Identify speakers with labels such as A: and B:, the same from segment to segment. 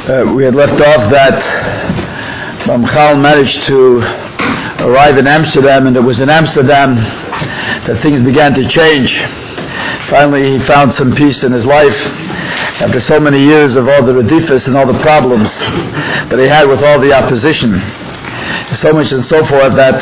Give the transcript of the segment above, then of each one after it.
A: We had left off that Ramchal managed to arrive in Amsterdam, and it was in Amsterdam that things began to change. Finally, he found some peace in his life after so many years of all the redifus and all the problems that he had with all the opposition. So much and so forth that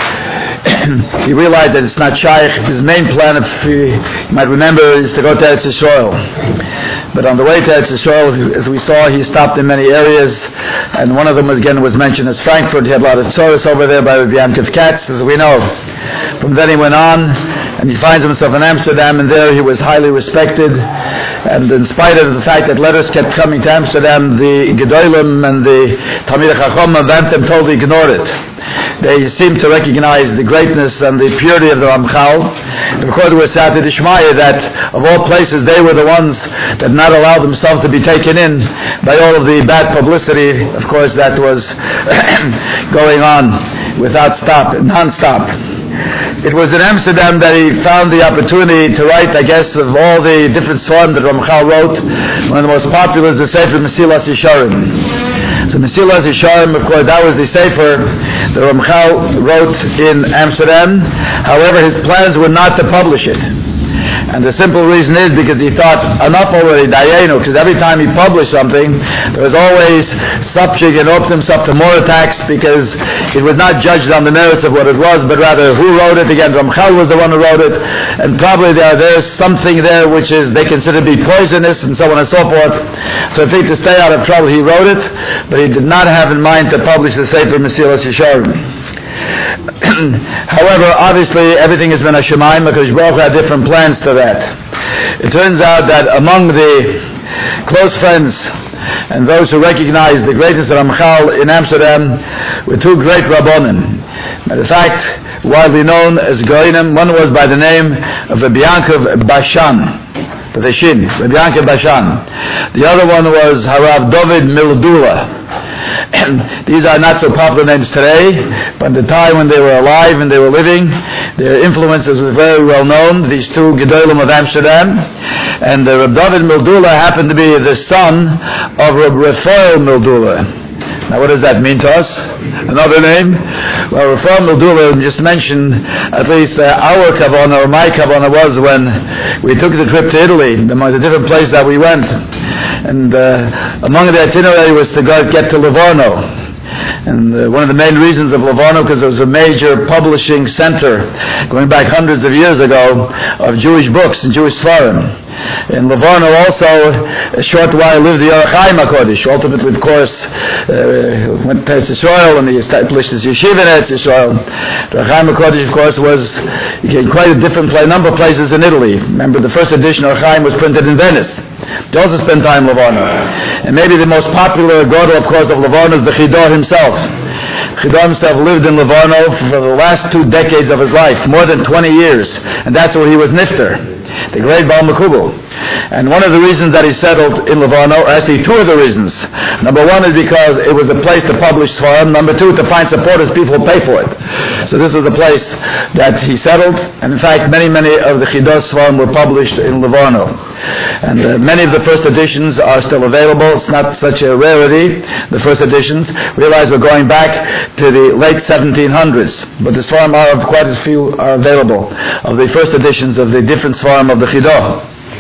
A: he realized that it's not shaykh. His main plan, if you might remember, is to go to Eretz Yisrael. But on the way to Eretz Yisrael, as we saw, he stopped in many areas, and one of them was mentioned as Frankfurt. He had a lot of tzoros over there by Rabbi Yankiv Katz, as we know. From then he went on, and he finds himself in Amsterdam, and there he was highly respected. And in spite of the fact that letters kept coming to Amsterdam, the Gedolim and the Talmidei Chacham of Amsterdam totally ignored it. They seemed to recognize the greatness and the purity of the Ramchal. Recorded with Sati Dishmaya that of all places they were the ones that not allowed themselves to be taken in by all of the bad publicity, of course, that was going on without stop, non-stop. It was in Amsterdam that he found the opportunity to write, I guess, of all the different Sfarim that Ramchal wrote, one of the most popular is the Sefer Mesilas Yesharim. So Mesilas Yesharim, of course, that was the Sefer that Ramchal wrote in Amsterdam. However, his plans were not to publish it. And the simple reason is because he thought, enough already, Dayenu, because every time he published something, there was always subject and opened himself to more attacks, because it was not judged on the merits of what it was, but rather who wrote it. Again, Ramchal was the one who wrote it, and probably there's something there which is they consider to be poisonous, and so on and so forth. So I think to stay out of trouble, he wrote it, but he did not have in mind to publish the Sefer Mesilas Yesharim. However, obviously everything has been a Shemaim, because Baruch Hu had different plans to that. It turns out that among the close friends and those who recognized the greatness of Ramchal in Amsterdam were two great Rabbonim. Matter of fact, widely known as Goinim. One was by the name of Rabbi Yankiv Bashan, Rabbi Yankiv Bashan. The other one was Harav David Mildula. And these are not so popular names today, but at the time when they were alive and they were living, their influences were very well known, these two Gedolim of Amsterdam. And Reb David Mildula happened to be the son of Reb Raphael Mildula. Now what does that mean to us? Another name? Well, Raphael Mildula just mentioned, at least our kavanah, or my kavanah, was when we took the trip to Italy, the different place that we went. And among the itinerary was to get to Livorno. And one of the main reasons of Livorno, because it was a major publishing center going back hundreds of years ago of Jewish books and Jewish Sfarim. In Livorno also, a short while lived the Orach Chaim HaKodesh. Ultimately, of course, went to Eretz Yisrael and he established his yeshiva in Eretz Yisrael. The Orach Chaim HaKodesh, of course, was quite a different number of places in Italy. Remember, the first edition of Orach Chaim was printed in Venice. He also spent time in Livorno. And maybe the most popular Gadol, of course, of Livorno is the Chidah himself. Chidah himself lived in Livorno for the last 2 decades of his life, more than 20 years. And that's where he was nifter, the great Baal Mekubal. And one of the reasons that he settled in Livorno, or actually two of the reasons. Number one is because it was a place to publish Sfarim. Number two, to find supporters, people who pay for it. So this was a place that he settled. And in fact, many of the Chidah Sfarim were published in Livorno. And many of the first editions are still available. It's not such a rarity, the first editions. Realize we're going back to the late 1700s. But the Sfarim are, quite a few are available, of the first editions of the different Sfarim of the Chidah.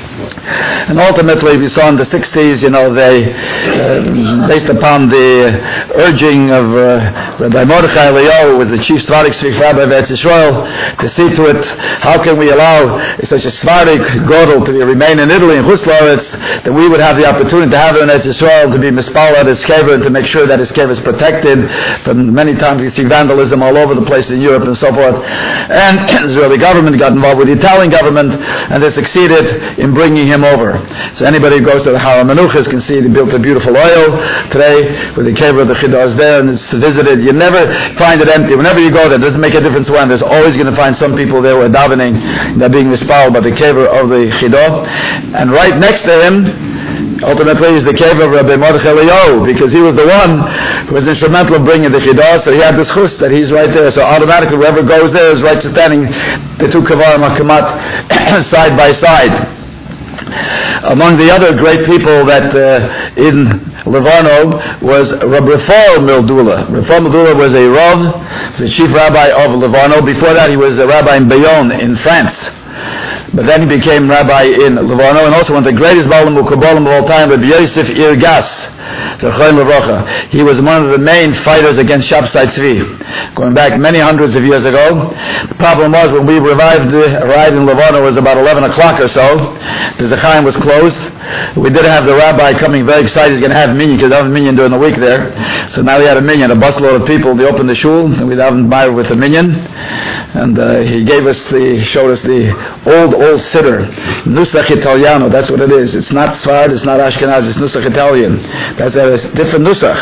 A: And ultimately, we saw in the 60s, they, based upon the urging of Rabbi Mordechai Eliyahu, who was the chief Sephardic rabbi of Eretz Yisrael, to see to it, how can we allow such a Sephardic Gadol to remain in Italy, in Chutz La'aretz, that we would have the opportunity to have him in Eretz Yisrael, to be mispal at his kever, and to make sure that his kever is protected from many times we see vandalism all over the place in Europe and so forth. And the Israeli government got involved with the Italian government, and they succeeded in bringing him over. So anybody who goes to the Har HaMenuchas can see they built a beautiful oil today, where the kever of the Chidah is there, and it's visited. You never find it empty. Whenever you go there, it doesn't make a difference when. There's always going to find some people there who are davening, they're being mispal by the kever of the Chidah. And right next to him, ultimately, is the kever of Rabbi Mordechai Eliyahu, because he was the one who was instrumental in bringing the Chidah, so he had this chus that he's right there. So automatically, whoever goes there is right standing, the two kevarim are kamat side by side. Among the other great people that in Livorno was Rabbi Rafael Mildula. Rafael Mildula was a Rav, the chief rabbi of Livorno. Before that, he was a rabbi in Bayonne in France. But then he became rabbi in Livorno, and also one of the greatest Balam Ukabalim of all time, Rabbi Yosef Irgas. He was one of the main fighters against Shabtai Tzvi, going back many hundreds of years ago. The problem was when we arrived in Livorno, it was about 11 o'clock or so. The Zechaim was closed. We did have the rabbi coming very excited. He's going to have a minyan, because they have a minyan during the week there. So now we had a minyan, a busload of people. They opened the shul, and we davened with the minyan. And he showed us the old siddur, Nusach Italiano. That's what it is. It's not Sfard, it's not Ashkenaz, it's Nusach Italian. That's a different Nusach.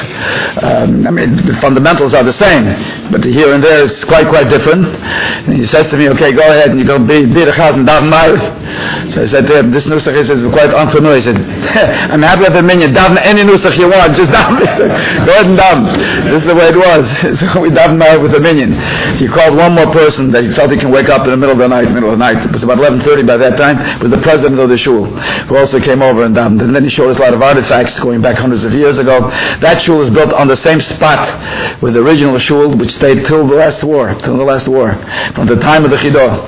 A: The fundamentals are the same, but here and there it's quite different. And he says to me, okay, go ahead and you go be the Chaz and daven Ma'ariv. So I said to him, this Nusach is quite unfamiliar. He said, I'm happy with the minyan, daven any Nusach you want, just daven. Go ahead and daven. This is the way it was. So we daven Ma'ariv with the minyan. He called one more person that he felt he can wake up in the middle of the night. It was about 11:30 by that time. It was the president of the shul, who also came over and davened. And then he showed us a lot of artifacts going back hundreds of years ago. That shul was built on the same spot with the original shul, which stayed till the last war, from the time of the Chidah.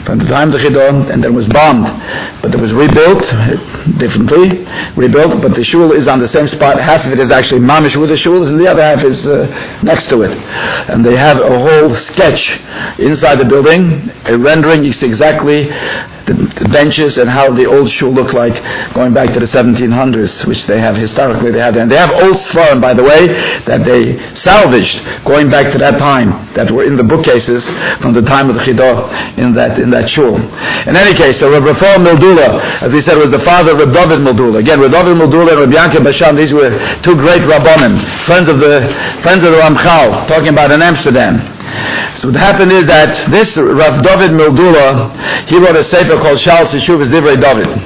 A: And then was bombed. But it was rebuilt differently, but the shul is on the same spot. Half of it is actually mamish with the shuls, and the other half is next to it. And they have a whole sketch inside the building, a rendering exactly the benches and how the old shul looked like going back to the 1700s, which they have historically. They have there. And they have old Sfarim, by the way, that they salvaged going back to that time, that were in the bookcases from the time of the Chidah in that shul. In any case, so Rabbi Rafael Mildula, as we said, was the father of Rabbi David Mildula. Again, Rabbi David Mildula and Rabbi Yankiv Bashan, these were two great Rabbanim, friends of the Ramchal, talking about in Amsterdam. So what happened is that this Rav David Mildula, he wrote a sefer called Shal Teshuvas Divrei David.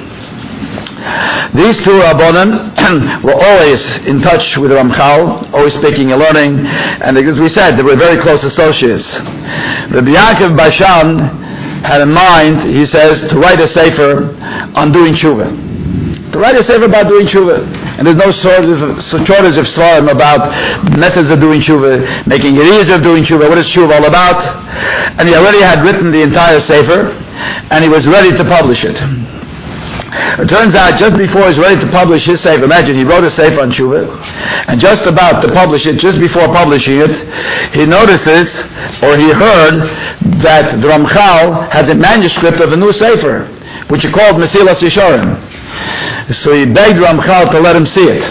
A: These two Rabbanim were always in touch with Ramchal, always speaking and learning, and as we said, they were very close associates. Rabbi Yankiv Bashan had in mind, he says, to write a sefer on doing tshuva. To write a sefer about doing tshuva. And there's no shortage of svarim about methods of doing tshuva, making it easier of doing tshuva. What is tshuva all about? And he already had written the entire sefer, and he was ready to publish it. It turns out, just before he's ready to publish his sefer, imagine he wrote a sefer on tshuva, and just about to publish it, just before publishing it, he notices, or he heard, that the Ramchal has a manuscript of a new sefer, which he called Mesilas Yesharim. So he begged Ramchal to let him see it.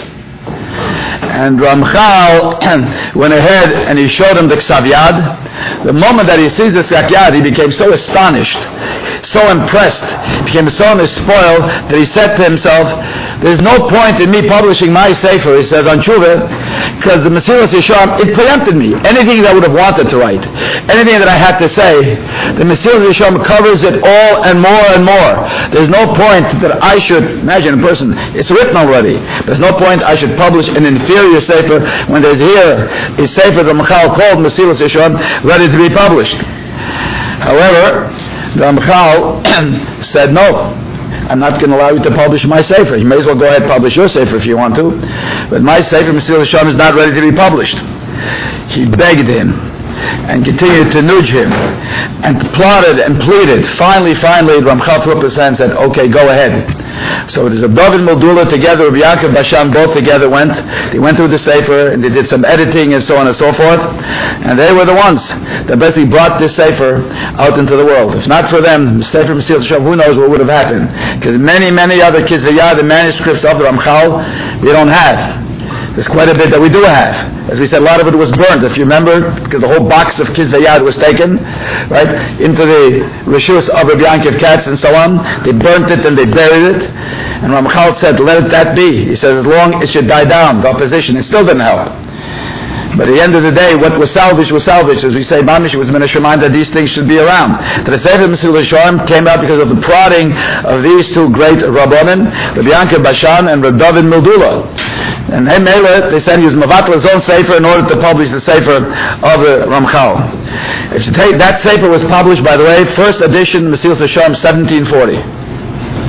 A: And Ramchal went ahead and he showed him the Ksav Yad. The moment that he sees the Ksav Yad, he became so astonished, so impressed, became so spoiled that he said to himself, there's no point in me publishing my sefer, he says, on tshuva, because the Mesilas Yesharim, it preempted me. Anything that I would have wanted to write, anything that I had to say, the Mesilas Yesharim covers it all and more and more. There's no point that I should, imagine a person, it's written already, there's no point I should publish an inferior sefer when there's here a sefer that Ramchal called Mesilas Yesharim ready to be published. However, the Ramchal said, no, I'm not going to allow you to publish my sefer. You may as well go ahead and publish your sefer if you want to. But my sefer, Mesilas Yesharim, is not ready to be published. He begged him and continued to nudge him and plotted and pleaded. Finally, Ramchal threw up his hand and said, okay, go ahead. So it is Rabbi David Mildula together, Rabbi Yankiv Bashan, both together went. They went through the sefer and they did some editing and so on and so forth. And they were the ones that basically brought this sefer out into the world. If not for them, the sefer Mesilas Yesharim, who knows what would have happened? Because many other Kizayah, the manuscripts of the Ramchal, we don't have. There's quite a bit that we do have. As we said, a lot of it was burned. If you remember, because the whole box of Kizvayad was taken, right, into the Rishus of Rabbi Yankiv Katz and so on. They burnt it and they buried it. And Ramchal said, let that be. He says, as long as it should die down, the opposition. It still didn't help. But at the end of the day, what was salvaged was salvaged. As we say, Mamish was Menashemayim, that these things should be around. The Sefer Mesilas Yesharim came out because of the prodding of these two great Rabbanim, Rabbi Yankiv Bashan and Rabbi David Mildula. And they said he was Mavatl his own Sefer in order to publish the Sefer of Ramchal. If you take, that Sefer was published, by the way, first edition, Mesilas Yesharim, 1740.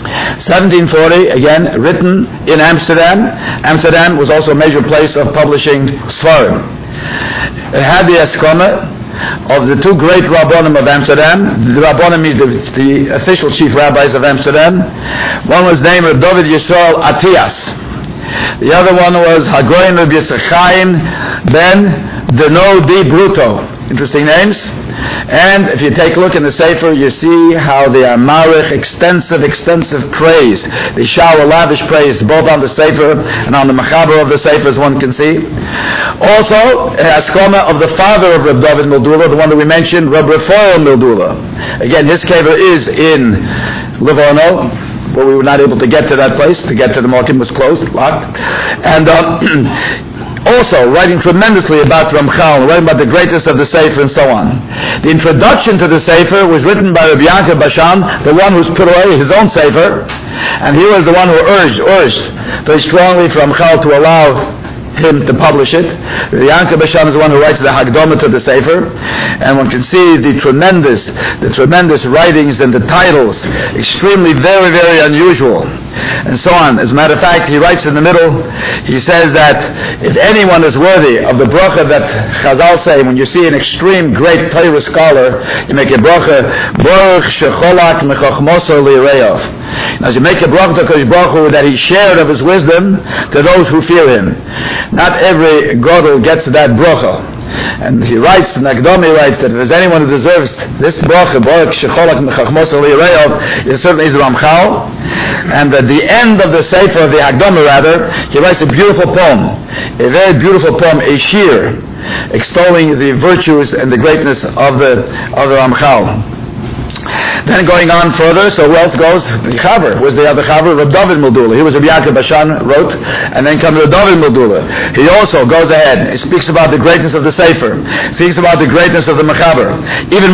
A: 1740, again, written in Amsterdam. Amsterdam was also a major place of publishing Sfarim. It had the Eskoma of the two great Rabbonim of Amsterdam. The Rabbonim means the official chief rabbis of Amsterdam. One was named David Yisrael Atias. The other one was Hagoyin Rabbi Yisrael Chaim Ben Deno Di Bruto. Interesting names. And if you take a look in the Sefer, you see how they are marich, extensive praise. They shower lavish praise both on the Sefer and on the Mechaber of the Sefer, as one can see. Also, Askoma of the father of Reb David Mildula, the one that we mentioned, Reb Rafael Mildula. Again, his kever is in Livorno, but we were not able to get to that place. To get to the market was closed, locked. And also writing tremendously about Ramchal, writing about the greatness of the Sefer and so on. The introduction to the Sefer was written by Rabbi Yankov Bashan, the one who's put away his own Sefer, and he was the one who urged very strongly for Ramchal to allow him to publish it. The Yankov Bashan is the one who writes the Hagdama to the Sefer, and one can see the tremendous writings and the titles, extremely very unusual, and so on. As a matter of fact, he writes in the middle, he says that if anyone is worthy of the bracha that Chazal say, when you see an extreme great Torah scholar, you make a bracha, Baruch Shecholak Mechachmoso Li'Reov. As you make a bracha to Kodesh Baruch Hu that he shared of his wisdom to those who fear him. Not every Godel gets that bracha. And he writes, Nagdomi writes, that if there's anyone who deserves this bracha, Baruch Shecholak Mechachmoso Li'Reov, it certainly is Ramchal. And at the end of the Sefer, of the Hagdama rather, he writes a beautiful poem, a very beautiful poem, a shir, extolling the virtues and the greatness of the Ramchal. Then going on further, so who else goes? The Chaver. Where's the other Chaver? Reb David Mildula. He was Rabbi Yankov Bashan, wrote, and then comes Reb David Mildula. He also goes ahead. He speaks about the greatness of the Sefer. Speaks about the greatness of the Mechaber. Even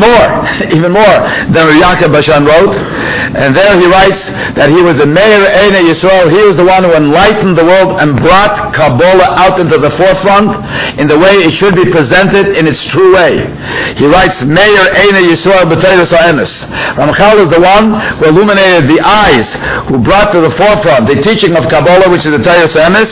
A: more than Rabbi Yankov Bashan wrote. And there he writes that he was the Meir Einei Yisrael. He was the one who enlightened the world and brought Kabbalah out into the forefront in the way it should be presented in its true way. He writes, Meir Einei Yisrael B'Teiros HaEmes. Ramchal is the one who illuminated the eyes, who brought to the forefront the teaching of Kabbalah, which is the Teiros HaEmes.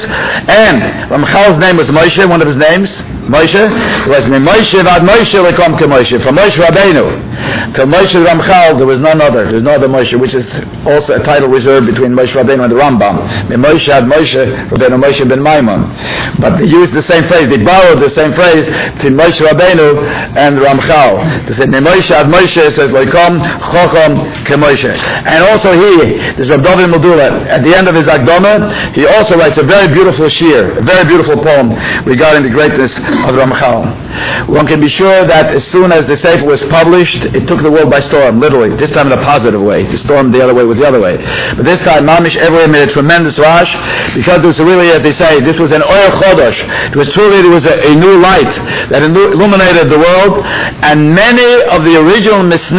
A: And Ramchal's name was Moshe, one of his names, Moshe. It was Moshe Vad Moshe Lekom Ke Moshe. From Moshe Rabbeinu to Moshe Ramchal, there was none other. There's no other Moshe, which is also a title reserved between Moshe Rabbeinu and the Rambam. Moshe Ad Moshe Rabbeinu Moshe ben Maimon. But they used the same phrase. They borrowed the same phrase between Moshe Rabbeinu and Ramchal. They said Moshe Ad Moshe says Lekom Chochom Ke Moshe. And also this Reb David Mildula, at the end of his Akdama, he also writes a very beautiful shir, a very beautiful poem regarding the greatness of Ramchal. One can be sure that as soon as the Sefer was published, it took the world by storm, literally. This time in a positive way. The storm the other way was the other way. But this time, Mamish everywhere made a tremendous rush, because it was really, as they say, this was an Oyer Chodosh. It was truly, there was a new light that illuminated the world, and many of the original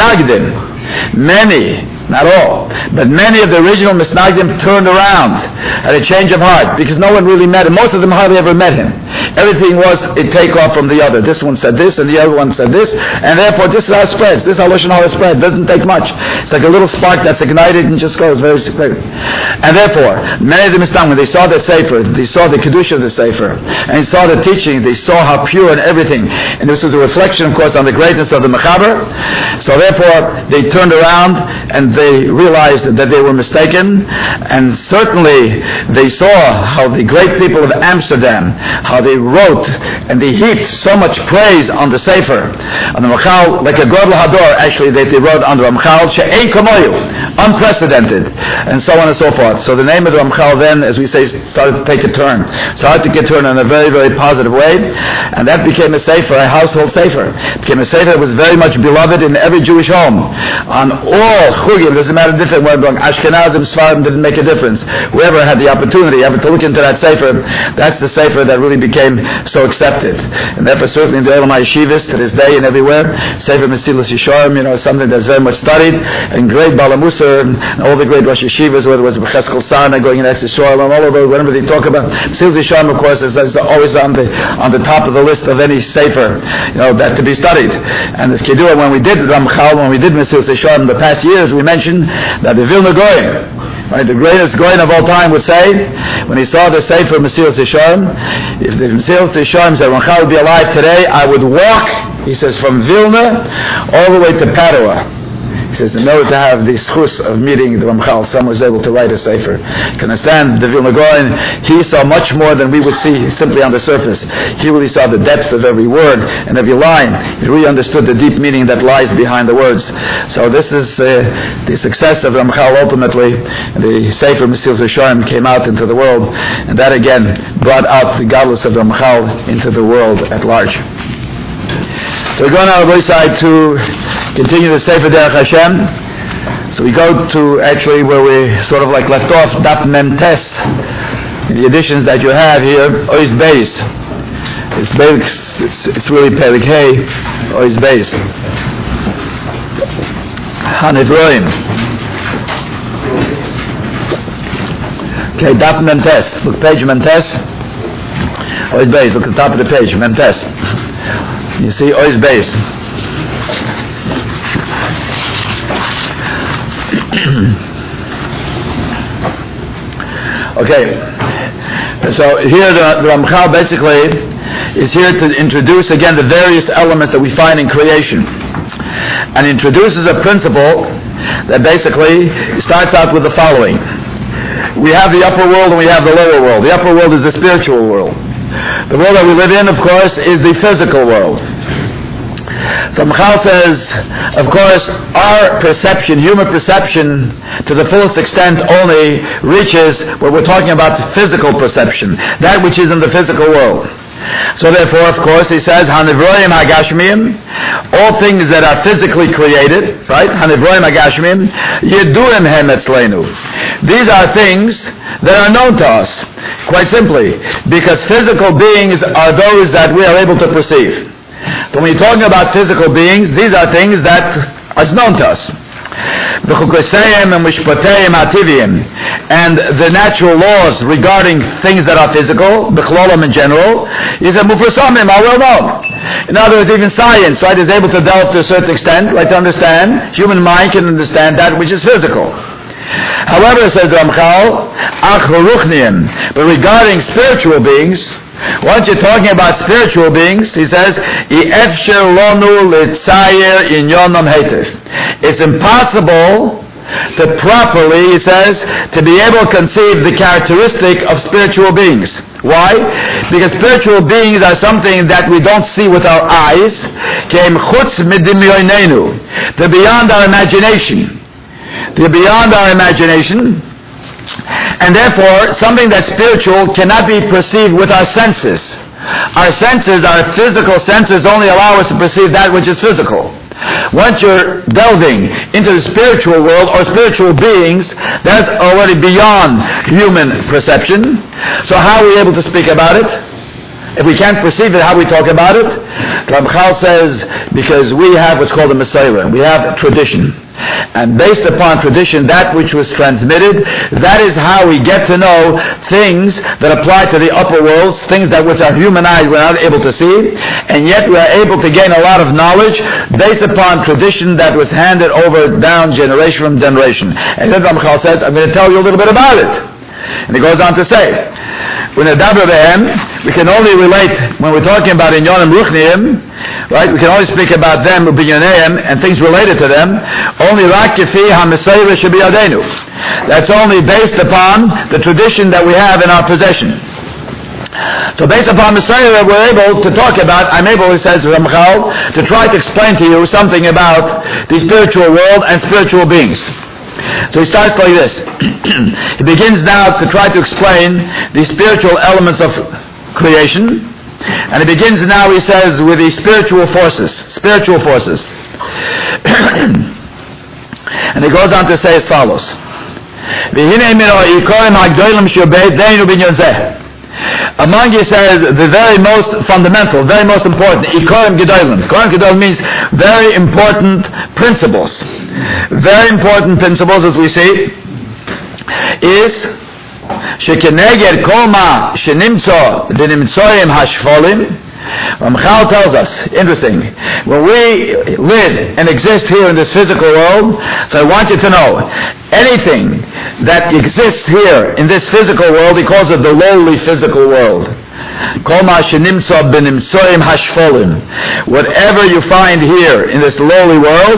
A: Misnagdim, not all, but many of the original Misnagdim turned around, had a change of heart, because no one really met him. Most of them hardly ever met him. Everything was a takeoff from the other. This one said this, and the other one said this, and therefore this is how it spreads. This is how Lashon Hara spreads. It doesn't take much. It's like a little spark that's ignited and just goes very quickly. And therefore, many of the Misnagdim, when they saw the Sefer, they saw the Kedusha of the Sefer, and they saw the teaching, they saw how pure and everything. And this was a reflection, of course, on the greatness of the Mechaber. So therefore, they turned around and they realized that they were mistaken, and certainly they saw how the great people of Amsterdam, how they wrote and they heaped so much praise on the Sefer, on the Ramchal, like a Godel Hador, actually, that they wrote on the Ramchal, She'ein Kamoyu, unprecedented, and so on and so forth. So the name of the Ramchal then, as we say, started to take a turn, in a very, very positive way, and that became a Sefer, a household Sefer. It became a Sefer that was very much beloved in every Jewish home, on all Chugim. Doesn't matter different where going. Ashkenazim, Sfarim didn't make a difference. Whoever had the opportunity ever to look into that Sefer, that's the Sefer that really became so accepted. And therefore, certainly in the Elamai Yeshivas, to this day and everywhere, Sefer Mesilas Yesharim, something that's very much studied, and great Balamusar, and all the great Rosh Yeshivas, whether it was B'cheskel Sana, going in Eretz Yisrael, and all of those, whenever they talk about Mesilas Yesharim, of course, is always on the top of the list of any Sefer, that to be studied. And as Kedua, when we did Ramchal, when we did Mesilas Yesharim in the past years, we mentioned that the Vilna Goyim, Right, the greatest Goyen of all time would say, when he saw the Sefer Mesilas Yesharim, if the Mesilas Yesharim said, Ramchal would be alive today, I would walk, he says, from Vilna all the way to Padua. He says, in order to have the schus of meeting the Ramchal, someone was able to write a Sefer. You can understand, the Vilna Goyen, he saw much more than we would see simply on the surface. He really saw the depth of every word and every line. He really understood the deep meaning that lies behind the words. So this is the success of Ramchal ultimately. The Sefer Mesilas Yesharim came out into the world, and that again brought out the godless of Ramchal into the world at large. So we're going on our side to continue the Sefer Derech Hashem. So we go to actually where we sort of like left off, Daf Mem Tes, in the editions that you have here, Ois Beis. It's really Perik Hey, Ois Beis. Hanivroim. Okay, Daf Mem Tes. Look, page Mem Tes. Ois Beis, look at the top of the page, Mem Tes. You see, Ois Beis. Okay, so here the Ramchal basically is here to introduce again the various elements that we find in creation, and introduces a principle that basically starts out with the following. We have the upper world and we have the lower world. The upper world is the spiritual world. The world that we live in, of course, is the physical world. So Ramchal says, of course, our perception, human perception, to the fullest extent only reaches what we're talking about, physical perception, that which is in the physical world. So therefore, of course, he says, Hanivroim Hagashmiyim, all things that are physically created, right? Hanivroim Hagashmiyim, Yeduim Hem Etzleinu. These are things that are known to us, quite simply, because physical beings are those that we are able to perceive. So when you're talking about physical beings, these are things that are known to us. And the natural laws regarding things that are physical, b'chlolam in general, is a mufrasamim, are well known. In other words, even science, right, is able to delve to a certain extent, right, to understand. Human mind can understand that which is physical. However, says Ramchal, but regarding spiritual beings, once you're talking about spiritual beings, he says, it's impossible to properly, he says, to be able to conceive the characteristic of spiritual beings. Why? Because spiritual beings are something that we don't see with our eyes. They're beyond our imagination. They're beyond our imagination. And therefore, something that's spiritual cannot be perceived with our senses. Our senses, our physical senses, only allow us to perceive that which is physical. Once you're delving into the spiritual world or spiritual beings, that's already beyond human perception. So how are we able to speak about it? If we can't perceive it, how we talk about it? Ramchal says, because we have what's called a Messiah. We have tradition. And based upon tradition, that which was transmitted, that is how we get to know things that apply to the upper worlds, things that with our human eyes we're not able to see, and yet we are able to gain a lot of knowledge based upon tradition that was handed over down generation from generation. And then Ramchal says, I'm going to tell you a little bit about it. And he goes on to say, when we can only relate, when we're talking about Inyonim Ruchniim, right, we can only speak about them, Ubinyoneim, and things related to them, only Rakifi HaMesayra Shabiyadenu. That's only based upon the tradition that we have in our possession. So based upon Messiah, we're able to talk about, I'm able, he says, Ramchal, to try to explain to you something about the spiritual world and spiritual beings. So he starts like this. He begins now to try to explain the spiritual elements of creation. And he begins now, he says, with the spiritual forces. Spiritual forces. And he goes on to say as follows. Among, he says, the very most fundamental, very most important, Ikorim Gedolim. Ikorim Gedolim means very important principles. Very important principles, as we see, is Shekeneged Kol Ma Shenimtzo V'Nimtzoyim Hashfolim. Ramchal tells us, interesting, when we live and exist here in this physical world, so I want you to know, anything that exists here in this physical world, he calls it the lowly physical world. Whatever you find here in this lowly world,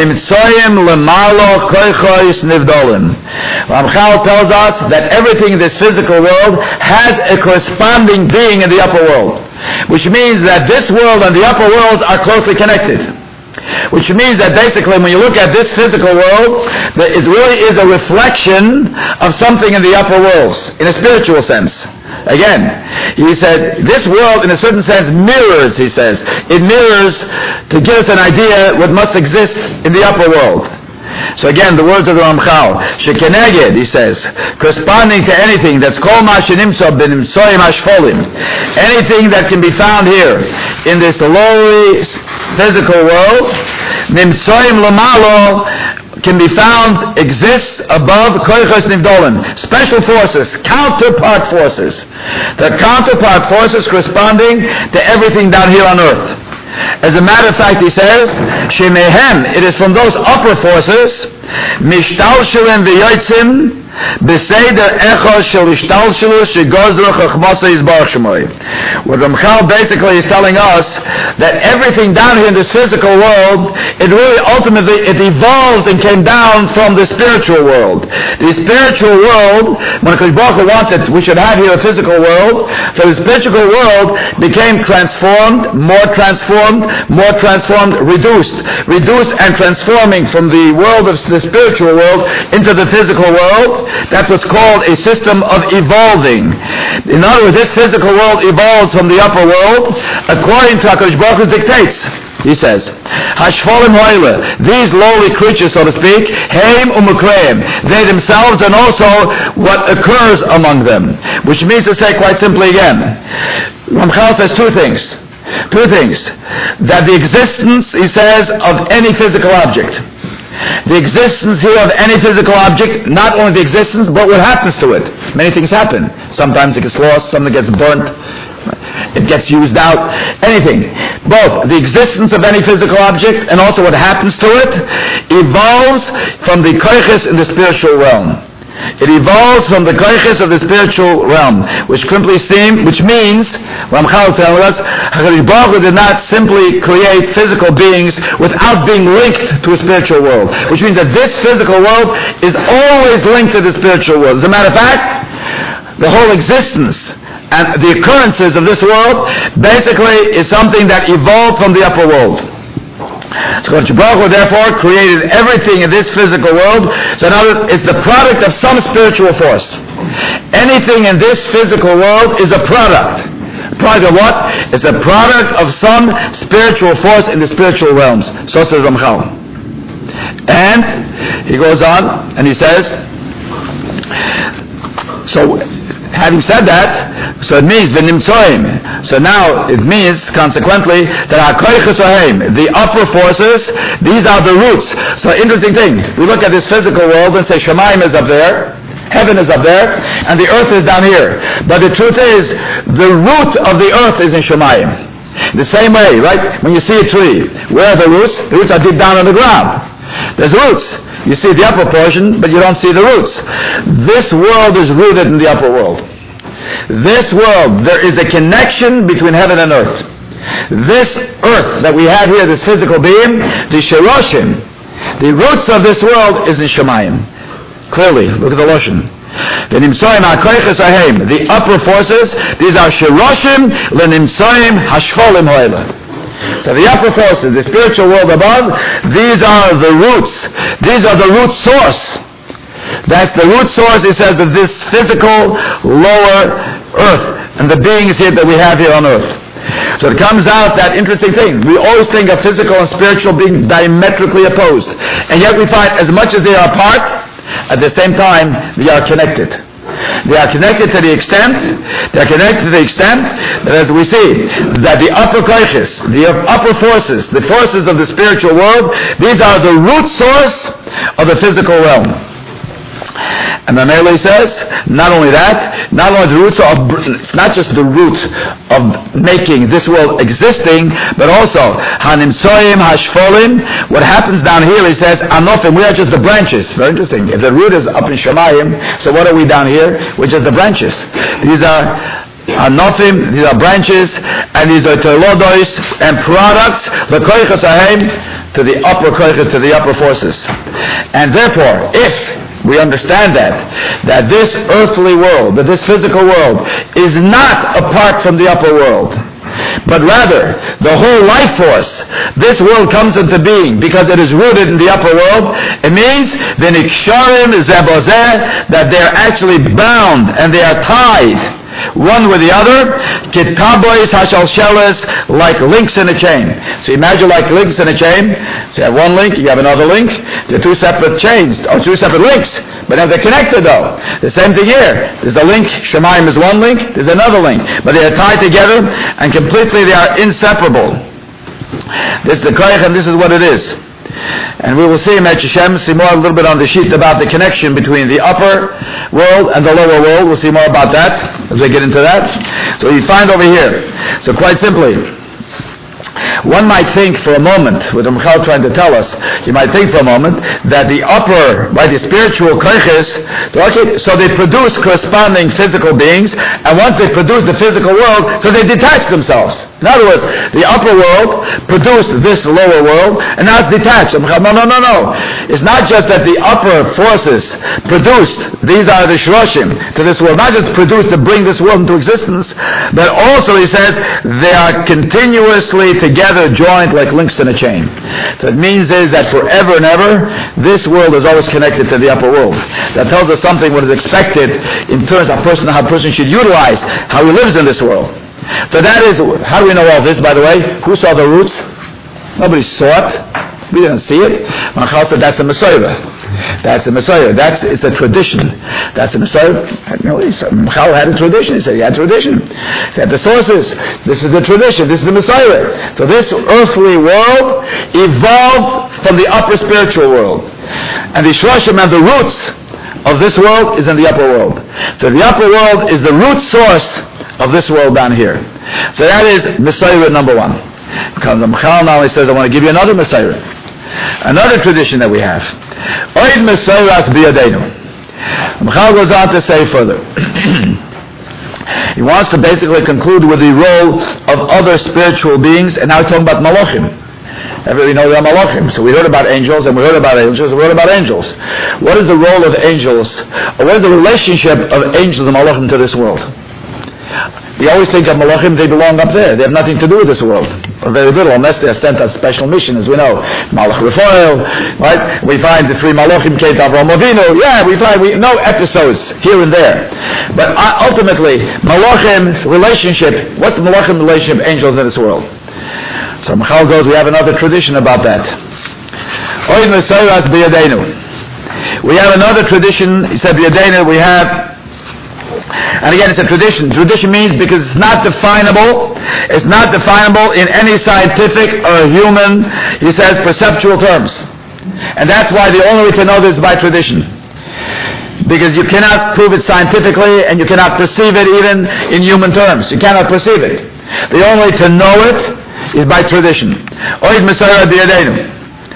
A: Ramchal tells us that everything in this physical world has a corresponding being in the upper world, which means that this world and the upper worlds are closely connected. Which means that basically when you look at this physical world, that it really is a reflection of something in the upper worlds, in a spiritual sense. Again, he said, this world in a certain sense mirrors, he says. It mirrors to give us an idea what must exist in the upper world. So again, the words of the Ramchal, shekeneged, he says, corresponding to anything that's kol ma shenimtza b'nimtzoyim hashfolim, anything that can be found here in this lowly physical world, nimtzoyim lamalo, can be found, exists above koichos nivdolim, special forces, counterpart forces. The counterpart forces corresponding to everything down here on earth. As a matter of fact, he says, shemehem, it is from those upper forces, mishtalshelim v'yotzim, b'seder echos shel ishtalshelus shegozru chachmasa yizbarach shemoy. What Ramchal basically is telling us, that everything down here in this physical world, it really ultimately, it evolves and came down from the spiritual world. The spiritual world, when Kodesh Baruch Hu wanted, we should have here a physical world, so the spiritual world became transformed, more transformed, reduced and transforming from the world of the spiritual world into the physical world. That was called a system of evolving. In other words, this physical world evolves from the upper world according to HaKadosh Baruch Hu dictates. He says, Hashfolim hoyle, these lowly creatures, so to speak, heim umukreim, they themselves and also what occurs among them. Which means to say quite simply again, Ramchal says two things. That the existence, he says, of any physical object. The existence here of any physical object, not only the existence, but what happens to it. Many things happen. Sometimes it gets lost, something gets burnt, it gets used out, anything. Both the existence of any physical object and also what happens to it evolves from the koiches in the spiritual realm. It evolves from the koiches of the spiritual realm, which means, Ramchal is telling us, HaKadosh Baruch Hu did not simply create physical beings without being linked to a spiritual world, which means that this physical world is always linked to the spiritual world. As a matter of fact, the whole existence and the occurrences of this world basically is something that evolved from the upper world. So Kodesh Baruch Hu therefore created everything in this physical world. So now it's the product of some spiritual force. Anything in this physical world is a product. Product of what? It's a product of some spiritual force in the spiritual realms. So says Ramchal. And he goes on and he says, so having said that, so it means the nimtzoim. So now it means consequently that hakoiches oheim, the upper forces, these are the roots. So interesting thing, we look at this physical world and say Shemayim is up there, heaven is up there, and the earth is down here. But the truth is, the root of the earth is in Shemayim. The same way, right? When you see a tree, where are the roots? The roots are deep down on the ground. There's roots. You see the upper portion, but you don't see the roots. This world is rooted in the upper world. This world, there is a connection between heaven and earth. This earth that we have here, this physical being, the Sheroshim, the roots of this world is in Shemayim. Clearly, look at the Loshen. The upper forces, these are Sheroshim, Lenimsoim, Hashfolim Hoyle. So the upper forces, the spiritual world above, these are the roots. These are the root source. That's the root source, he says, of this physical lower earth and the beings here that we have here on earth. So it comes out that interesting thing. We always think of physical and spiritual being diametrically opposed. And yet we find as much as they are apart, at the same time they are connected. They are connected to the extent that as we see that the upper koiches, the upper forces, the forces of the spiritual world, these are the root source of the physical realm. And then Mele says, not only that, not only the roots of, it's not just the root of making this world existing, but also Hanimtsoim Hashfolim. What happens down here, he says, Anofim, we are just the branches. Very interesting. If the root is up in Shemayim, so what are we down here? We're just the branches. These are Anofim, these are branches, and these are Telodois and products, the Koichas Ahem, to the upper Koichas, to the upper forces. And therefore, if we understand that this earthly world, that this physical world is not apart from the upper world, but rather the whole life force, this world comes into being because it is rooted in the upper world. It means the niksharim zebozeh, that they are actually bound and they are tied one with the other, kitabois hashalsheles, like links in a chain. So imagine like links in a chain. So you have one link, you have another link. They're two separate chains, or two separate links, but then they're connected though. The same thing here. There's a link, Shemayim is one link, there's another link, but they are tied together and completely they are inseparable. This is the koich, and this is what it is. And we will see in Hashem, see more a little bit on the sheet about the connection between the upper world and the lower world. We'll see more about that as we get into that. So you find over here, so quite simply, one might think for a moment, with Ramchal trying to tell us, you might think for a moment that the upper, by the spiritual koiches, okay, so they produce corresponding physical beings, and once they produce the physical world, so they detach themselves. In other words, the upper world produced this lower world, and now it's detached. No. It's not just that the upper forces produced, these are the shroshim, to this world, not just produced to bring this world into existence, but also, he says, they are continuously together joined like links in a chain. So it means is that forever and ever, this world is always connected to the upper world. That tells us something what is expected in terms of how a person should utilize how he lives in this world. So that is, how do we know all this, by the way? Who saw the roots? Nobody saw it. We didn't see it. Machal said that's the Messiah. That's the Messiah. It's a tradition. That's the Messiah. Machal had a tradition. He said he had a tradition. He said the sources. This is the tradition. This is the Messiah. So this earthly world evolved from the upper spiritual world. And the Shroshim and the roots of this world is in the upper world. So the upper world is the root source of this world down here. So that is Messiah number one. Because the Machal now he says, I want to give you another Messiah. Another tradition that we have. Oid Messiah biyadenu. Machal goes on to say further. He wants to basically conclude with the role of other spiritual beings, and now he's talking about Malachim. Everybody knows they're Malachim. So we heard about angels, and we heard about angels, and we heard about angels. What is the role of angels, or what is the relationship of angels and Malachim to this world? We always think of Malachim, they belong up there. They have nothing to do with this world. Or very little, unless they are sent on special mission, as we know. Malach Raphael, right? We find the three Malachim came to Avraham Avinu. Yeah, we know episodes here and there. But ultimately, Malachim's relationship, what's the Malachim relationship of angels in this world? So Machal goes, we have another tradition about that. We have another tradition, he said, we have. And again, it's a tradition. Tradition means because it's not definable. It's not definable in any scientific or human, he says, perceptual terms. And that's why the only way to know this is by tradition. Because you cannot prove it scientifically, and you cannot perceive it even in human terms. You cannot perceive it. The only way to know it is by tradition. Oid Messiah biyadenu.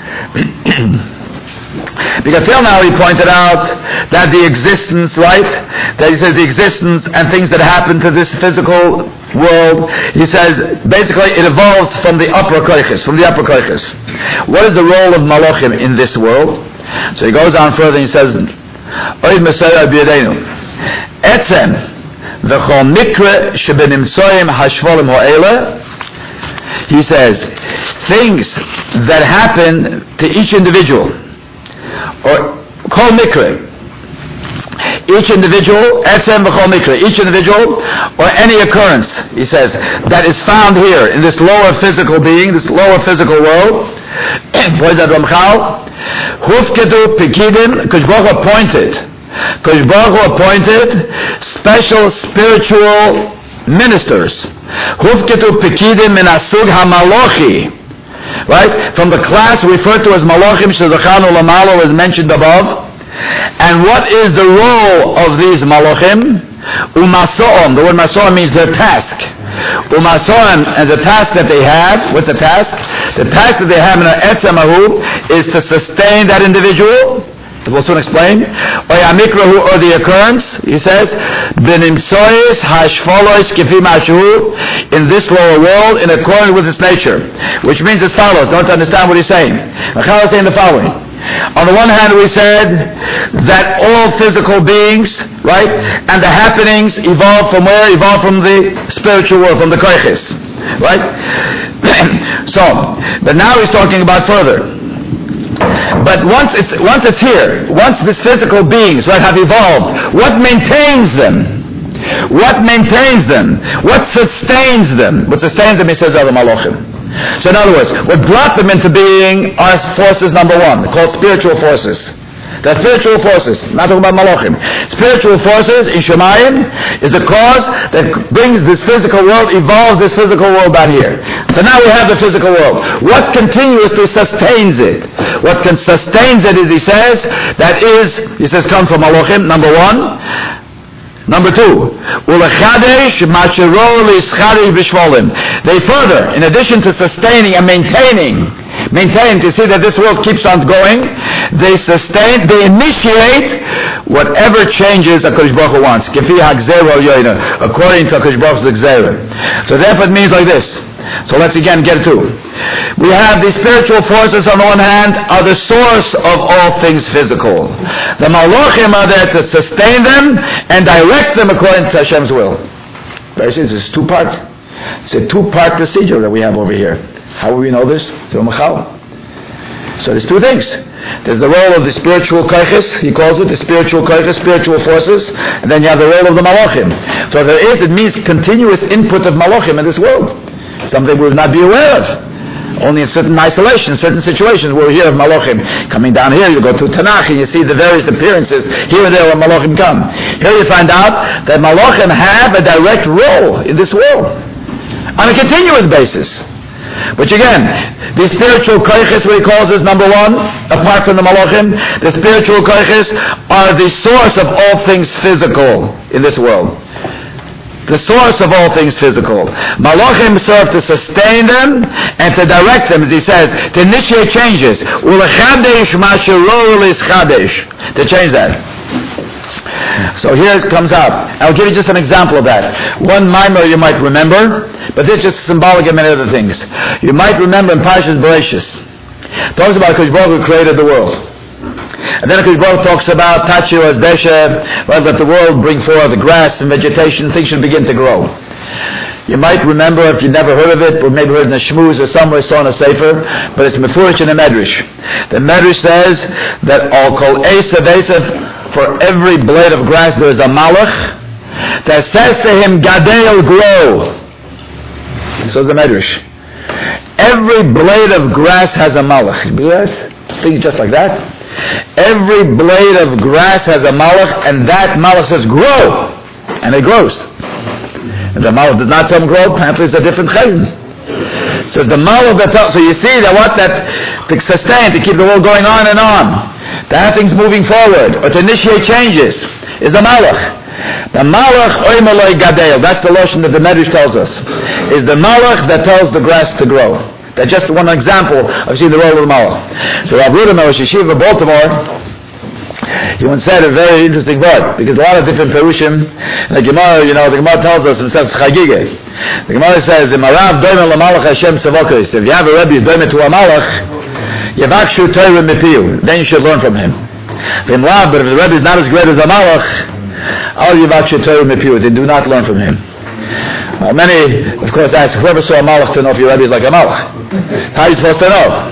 A: Because till now he pointed out that the existence, right, that he says the existence and things that happen to this physical world, he says basically it evolves from the upper koiches, What is the role of Malachim in this world? So he goes on further and he says, Oid Messiah biyadenu. Etzem v'chol mikre shebenimtsoim hashvolim ha'ele. He says, things that happen to each individual, or kol mikre, each individual, etzem v'chol mikre, each individual, or any occurrence, he says, that is found here in this lower physical being, this lower physical world. What is that, Ramchal? Hufkedu pekidim, Kosh Baruch Hu appointed special spiritual ministers. Hufkedu pekidim min asug hamalochi. Right? From the class referred to as Malachim Shezachanu Lamalo, as mentioned above. And what is the role of these malachim? Umaso'om. The word maso'om means their task. Umaso'om, and the task that they have, what's the task? The task that they have in Etzemahu is to sustain that individual. We'll soon explain. Or the occurrence, he says, in this lower world, in accordance with its nature. Which means as follows. Don't understand what he's saying. Michal is saying the following. On the one hand, we said that all physical beings, right, and the happenings evolve from where? Evolve from the spiritual world, from the koiches, right? But now he's talking about further. But once it's here, once these physical beings, right, have evolved, what maintains them? What maintains them? What sustains them? What sustains them, he says, are the malachim. So in other words, what brought them into being are forces number one, called spiritual forces. They're spiritual forces, not talking about malachim. Spiritual forces in Shemayim is the cause that brings this physical world, evolves this physical world down here. So now we have the physical world. What continuously sustains it? What sustains it is, he says, come from malachim, number one. Number two, they further, in addition to sustaining and maintaining to see that this world keeps on going, they initiate whatever changes HaKadosh Baruch Hu wants, according to HaKadosh Baruch Hu's Gzeira. So therefore it means like this. So let's again get to. We have the spiritual forces on the one hand are the source of all things physical. The malachim are there to sustain them and direct them according to Hashem's will. Very simple. It's two parts. It's a two-part procedure that we have over here. How will we know this? Through Michal. So there's two things. There's the role of the spiritual koiches, he calls it, the spiritual koiches, spiritual forces, and then you have the role of the malachim. So it means continuous input of malachim in this world. Something we would not be aware of. Only in certain isolation, certain situations where we hear of malachim coming down here. You go to Tanakh and you see the various appearances here and there where malachim come. Here you find out that malachim have a direct role in this world on a continuous basis. Which again, the spiritual koiches, what he calls is number one, apart from the malachim, the spiritual koiches are the source of all things physical in this world. The source of all things physical. Malachim serve to sustain them and to direct them, as he says, to initiate changes. To change that. So here it comes out. I'll give you just an example of that. One mimer you might remember, but this is just symbolic of many other things. You might remember in Parshas Bereshis, it talks about HaKadosh Baruch Hu created the world. And then HaKadosh Baruch Hu talks about Tachi as Desha, right, let the world bring forth the grass and vegetation, things should begin to grow. You might remember, if you never heard of it, or maybe heard in a shmooze or somewhere, saw in a sefer, but it's mefurish in the Medrash. The Medrash says that all kol esav esav, for every blade of grass there is a malach that says to him, Gadel, grow. So is the Medrash. Every blade of grass has a malach. Things just like that. Every blade of grass has a malach, and that malach says, grow. And it grows. And the malach does not tell him grow, apparently it's a different chayim. So the malach that tells, so you see that to sustain, to keep the world going on and on, to have things moving forward, or to initiate changes, is the malach. The malach oimeloi gadel, that's the lotion that the Medrash tells us, is the malach that tells the grass to grow. That's just one example of seeing the role of the malach. So Rav Ruder Rosh Yeshiva Baltimore, he once said a very interesting word, because a lot of different perushim, the Gemara, the Gemara tells us in Sefs Chagigah. The Gemara says, if you have a Rebbe who's doimeh to a malach, Yavakshu Torah Mipiu, then you should learn from him. But if the Rebbe is not as great as a malach, all Yavakshu Torah Mipiu, they do not learn from him. Many, of course, ask whoever saw a malach to know if your Rebbe is like a malach. How are you supposed to know?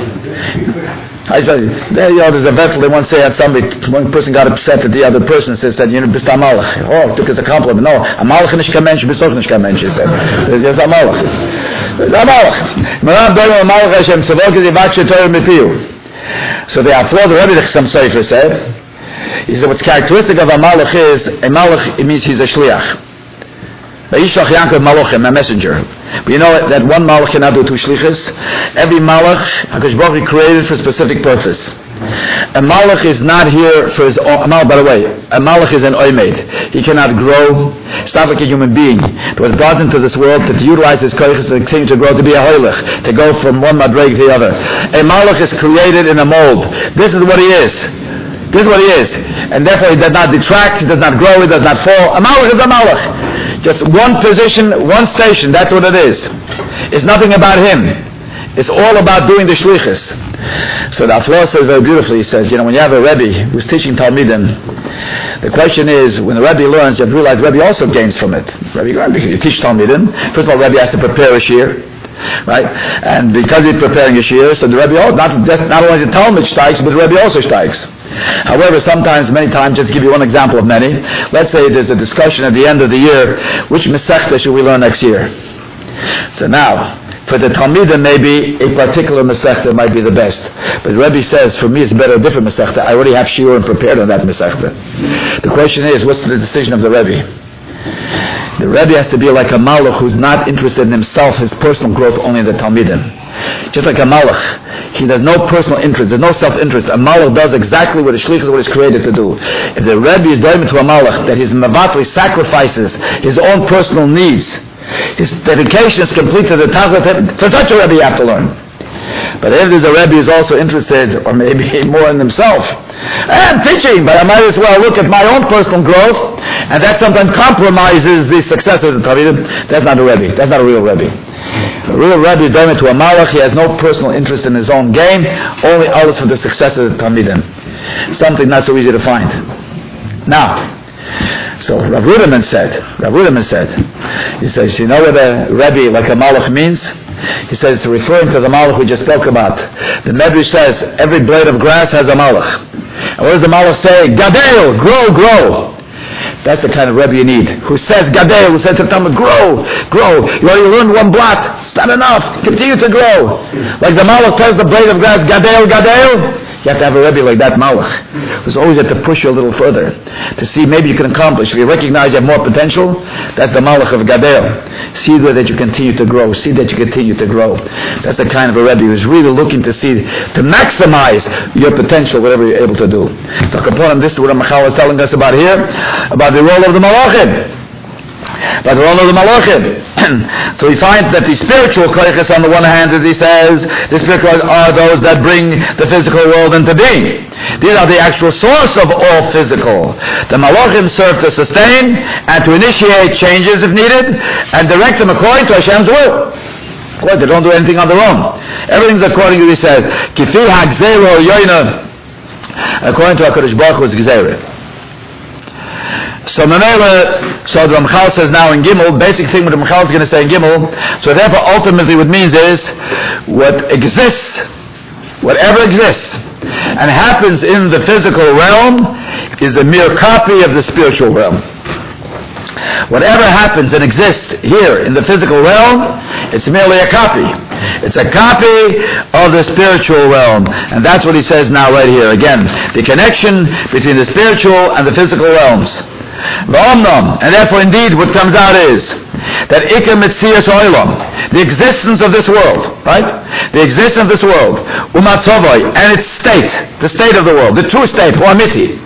A: There's a vessel they once say that one person got upset at the other person and says that, bist a malach. Oh, took it as a compliment. No, a malach nish ka mensch, bist auch nish ka mensch, he said. There's a malach. There's a malach. Merav doim a malach Hashem, tzavok is yivakshe Torah mipiu. So the Afro, the Rebbe Chasam Sofer said, he said what's characteristic of a malach is, a malach, it means he's a shliach. Vayishlach Yankov malachim, a messenger. But you know that one malach cannot do two shlichus. Every malach, HaKadosh Baruch Hu created for a specific purpose. A malach is not here for his own. By the way, a malach is an oimed. He cannot grow. It's not like a human being. He was brought into this world to utilize his koiches to continue to grow, to be a hoilich, to go from one madreg to the other. A malach is created in a mold. This is what he is. This is what he is. And therefore he does not detract, he does not grow, he does not fall. A malach is a malach. Just one position, one station, that's what it is. It's nothing about him. It's all about doing the shlichus. So the Aflor says very beautifully, he says, when you have a Rebbe who's teaching Talmidim, the question is, when the Rebbe learns, you have to realize the Rebbe also gains from it. You teach Talmidim, first of all, Rebbe has to prepare a shir, right? And because he's preparing a shir, so the Rebbe, not only the Talmud strikes, but the Rebbe also strikes. However, many times, just to give you one example of many, let's say there's a discussion at the end of the year, which Masechta should we learn next year? So now, for the Talmidim, maybe a particular Masechta might be the best. But the Rebbe says, for me it's better a different Masechta. I already have shiur prepared on that Masechta. The question is, what's the decision of the Rebbe? The Rebbe has to be like a malach who's not interested in himself, his personal growth, only in the Talmidim. Just like a malach, he has no personal interest, there's no self-interest. A malach does exactly what his shlich is, what he's created to do. If the Rebbe is doing to a malach, that his mavatli sacrifices his own personal needs, his dedication is complete to the Tachlit. For such a Rebbe you have to learn. But if there's a Rebbe who's also interested, or maybe more in himself, I'm teaching, but I might as well look at my own personal growth, and that sometimes compromises the success of the Talmidim. That's not a Rebbe. That's not a real Rebbe. A real Rebbe is doing it to a malach. He has no personal interest in his own gain, only alles for the success of the Talmidim. Something not so easy to find. Now, so Rav Ruderman said, he says, you know what a Rebbe like a malach means? He says, it's referring to the malach we just spoke about. The Medrash says, every blade of grass has a malach. And what does the malach say? Gadel, grow. That's the kind of Rebbe you need. Who says Gadel, who says to Talmud, grow. You already learned one blot. It's not enough. Continue to grow. Like the malach tells the blade of grass, Gadel. You have to have a Rebbe like that malach, who's always have to push you a little further to see maybe you can accomplish. If you recognize you have more potential, that's the malach of Gadel. See that you continue to grow. That's the kind of a Rebbe who's really looking to maximize your potential, whatever you're able to do. So Kaponim, this is what Ramachal is telling us about here, about the role of the malachim. So we find that the spiritual koiches, on the one hand, as he says, the spiritual are those that bring the physical world into being. These are the actual source of all physical. The malachim serve to sustain and to initiate changes if needed, and direct them according to Hashem's will. They don't do anything on their own. Everything's according to, he says, Kifi ha'gzeiro yoyna, according to HaKadosh Baruch Hu's gzeirah. So the Ramchal says now in Gimel, basic thing what the Ramchal is going to say in Gimel, so therefore ultimately what it means is, whatever exists and happens in the physical realm is a mere copy of the spiritual realm. Whatever happens and exists here in the physical realm, it's merely a copy. It's a copy of the spiritual realm. And that's what he says now right here. Again, the connection between the spiritual and the physical realms. And therefore indeed what comes out is that Ikar Metzias Olam, the existence of this world, right? The existence of this world, Umatzovoi, and its state, the state of the world, the true state, Huamiti.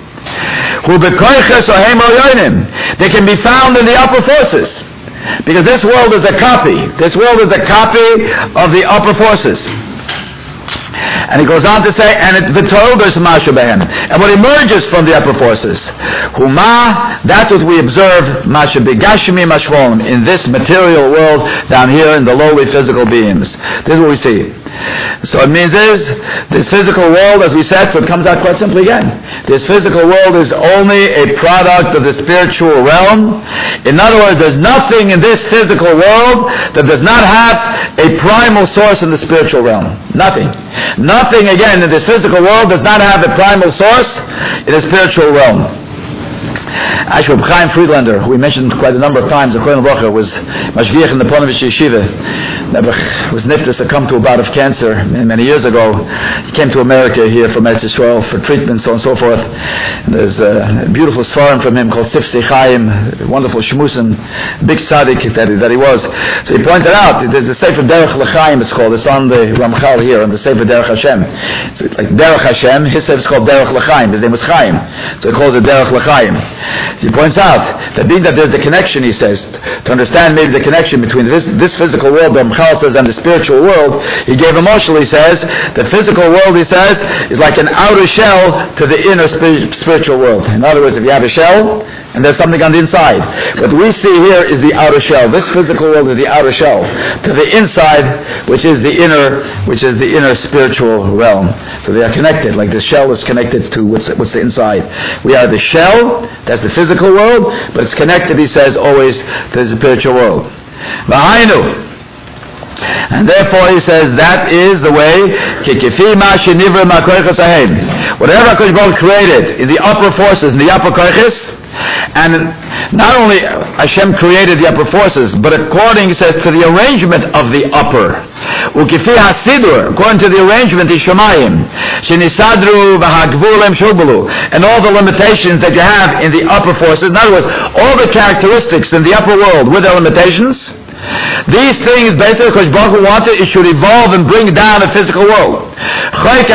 A: They can be found in the upper forces, because this world is a copy. This world is a copy of the upper forces. And he goes on to say, and what emerges from the upper forces, that's what we observe in this material world down here in the lowly physical beings. This is what we see. So it means this physical world, as we said, so it comes out quite simply again. This physical world is only a product of the spiritual realm. In other words, there's nothing in this physical world that does not have a primal source in the spiritual realm. Nothing. Nothing, again, in this physical world does not have a primal source in the spiritual realm. Actually, Reb Chaim Friedlander, who we mentioned quite a number of times, the Kohen Baruch was Mashgiach in the Ponevezh Yeshiva. Was niftus succumbed to a bout of cancer many years ago. He came to America here from Eretz Yisrael for treatment, so on and so forth. And there's a beautiful svarim from him called Sifsei Chaim, wonderful shmusim, big tzaddik that he was. So he pointed out, there's a Sefer Derech L'Chaim, it's called. It's on the Ramchal here, on the Sefer Derech Hashem. It's like Derech Hashem, his Sefer is called Derech L'Chaim. His name was Chaim, so he calls it Derech L'Chaim. He points out that being that there's the connection, he says, to understand maybe the connection between this physical world, the Ramchal says, and the spiritual world, he gave a moshel, he says, the physical world, he says, is like an outer shell to the inner spiritual world. In other words, if you have a shell, and there's something on the inside. What we see here is the outer shell. This physical world is the outer shell. To the inside, which is the inner spiritual realm. So they are connected, like the shell is connected to what's the inside. We are the shell, that's the physical world, but it's connected, he says, always to the spiritual world. V'hainu. And therefore he says that is the way whatever HaKadosh Baruch created in the upper forces, in the upper koiches, and not only Hashem created the upper forces, but according, he says, to the arrangement of the upper, according to the arrangement in Shemayim, and all the limitations that you have in the upper forces. In other words, all the characteristics in the upper world with their limitations, these things basically because Baruch Hu wanted it should evolve and bring down the physical world. Right?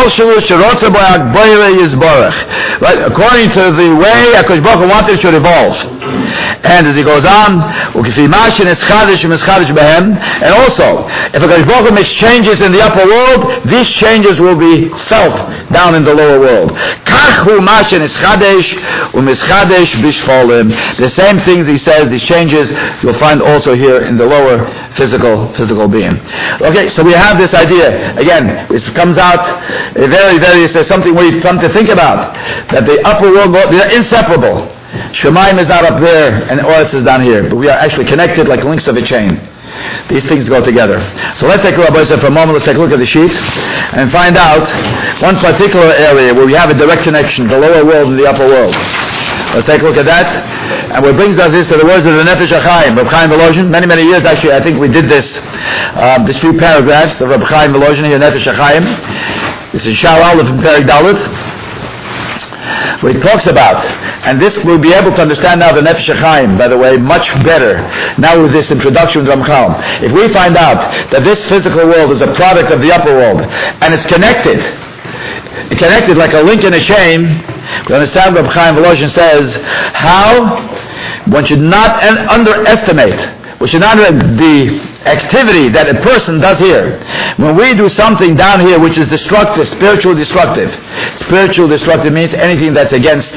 A: According to the way HaKadosh Baruch Hu wanted it should evolve. And as he goes on, and also, if HaKadosh Baruch Hu makes changes in the upper world, these changes will be felt down in the lower world. The same things he says, these changes, you'll find also here in the lower physical being. Okay, so we have this idea. Again, this comes out there's something we come to think about, that the upper world, they're inseparable. Shemayim is not up there and Oretz is down here, but we are actually connected like links of a chain. These things go together. So let's take Rabbi said for a moment, let's take a look at the sheet and find out one particular area where we have a direct connection, the lower world and the upper world. Let's take a look at that. And what brings us is to the words of the Nefesh HaChaim, Reb Chaim Volozhin. Many years actually, I think we did this few paragraphs of Reb Chaim Volozhin here, Nefesh HaChaim. This is Shal Aleph in Perek Dalet, where he talks about, and this we'll be able to understand now the Nefesh HaChaim, by the way, much better now with this introduction to Ramchal. If we find out that this physical world is a product of the upper world, and it's connected like a link in a chain, we understand what Reb Chaim Volozhin says, how one should not underestimate the activity that a person does here. When we do something down here which is destructive, spiritually destructive. Spiritual destructive means anything that's against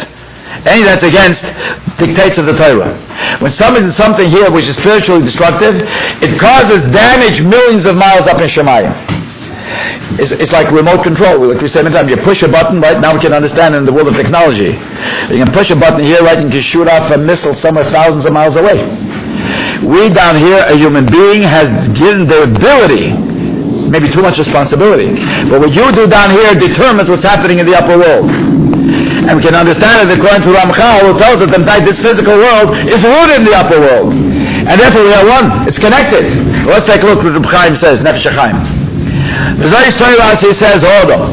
A: dictates of the Torah. When somebody does something here which is spiritually destructive, it causes damage millions of miles up in Shemayim. It's like remote control. Like we said many times, you push a button, right? Now we can understand in the world of technology. You can push a button here, right, and you can shoot off a missile somewhere thousands of miles away. We down here, a human being has given the ability, maybe too much responsibility, but what you do down here determines what's happening in the upper world. And we can understand it according to Ramchal, who tells us that this physical world is rooted in the upper world. And therefore we are one. It's connected. Well, let's take a look at what Reb Chaim says, Nefesh HaChaim. The very story as he says, hold on.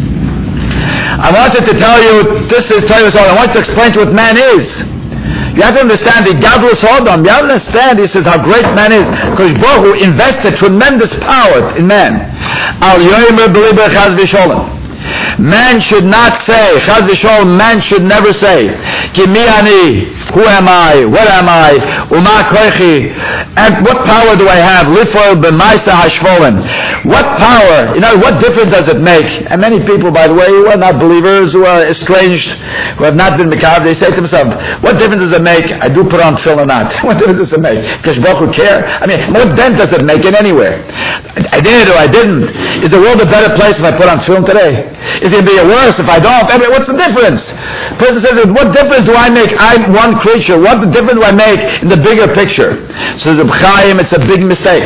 A: I wanted to tell you, this is Torah, I want to explain to what man is. You have to understand the Gadlus Hodam. You have to understand, he says, how great man is. Because Baruch Hu invested tremendous power in man. Al yomer b'liber chaz v'sholem. Man should not say, chaz v'sholem, man should never say, Ki mi ani, who am I, what am I, uma koichi, and what power do I have, lifor b'maisa hashvolen. What power, what difference does it make? And many people, by the way, who are not believers, who are estranged, who have not been mekav, they say to themselves, what difference does it make? I do put on tefillin or not. What difference does it make? Does Baruch Hu care? I mean, what dent does it make in anywhere? I did or I didn't. Is the world a better place if I put on tefillin today? Is it going to be worse if I don't? I mean, what's the difference? The person says, what difference do I make? I'm one creature. What difference do I make in the bigger picture? So the Chaim, it's a big mistake.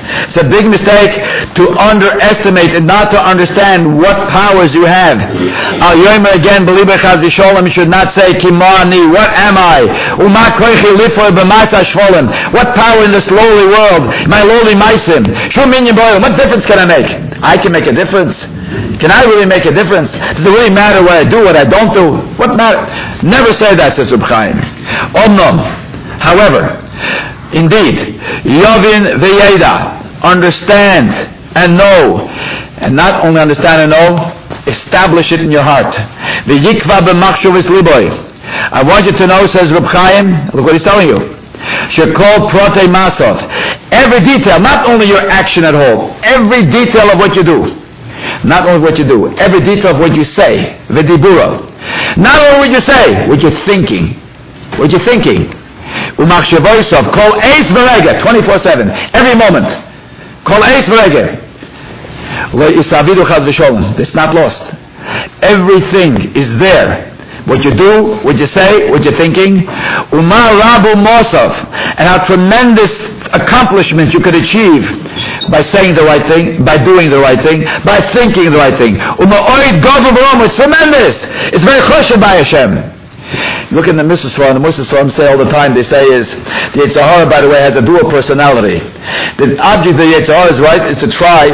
A: It's a big mistake to underestimate and not to understand what powers you have. Al Yomer again, believer Chaz v'Sholem, should not say, Kimani, what am I? Uma koichi lifoy b'masa shvolem. What power in this lowly world? My lowly maisim. Shum minyan boilim. What difference can I make? I can make a difference. Can I really make a difference? Does it really matter what I do, what I don't do? What matter? Never say that, says Reb Chaim. Omnom. However, indeed, Yovin v'yeda, understand and know, and not only understand and know, establish it in your heart. V'yikva b'machshavos liboy. I want you to know, says Reb Chaim, look what he's telling you. Shekol protei masot. Every detail, not only your action at home, every detail of what you do. Not only what you do, every detail of what you say, v'dibura. Not only what you say, what you're thinking. What you're thinking. Umachshavoisov, kol eis v'rega, 24/7, every moment. Kol eis v'rega. Le'isavidu chaz v'sholem. It's not lost. Everything is there. What you do, what you say, what you're thinking. Umar rabu mosov. And how tremendous accomplishment you could achieve by saying the right thing, by doing the right thing, by thinking the right thing. Umar oid gov v'rom. It's tremendous. It's very choshev by Hashem. Look in the Mitzvah Shalom. The Mitzvah Shalom say all the time, they say is, the Yetzer Hara, by the way, has a dual personality. The object of the Yetzer Hara is right, is to try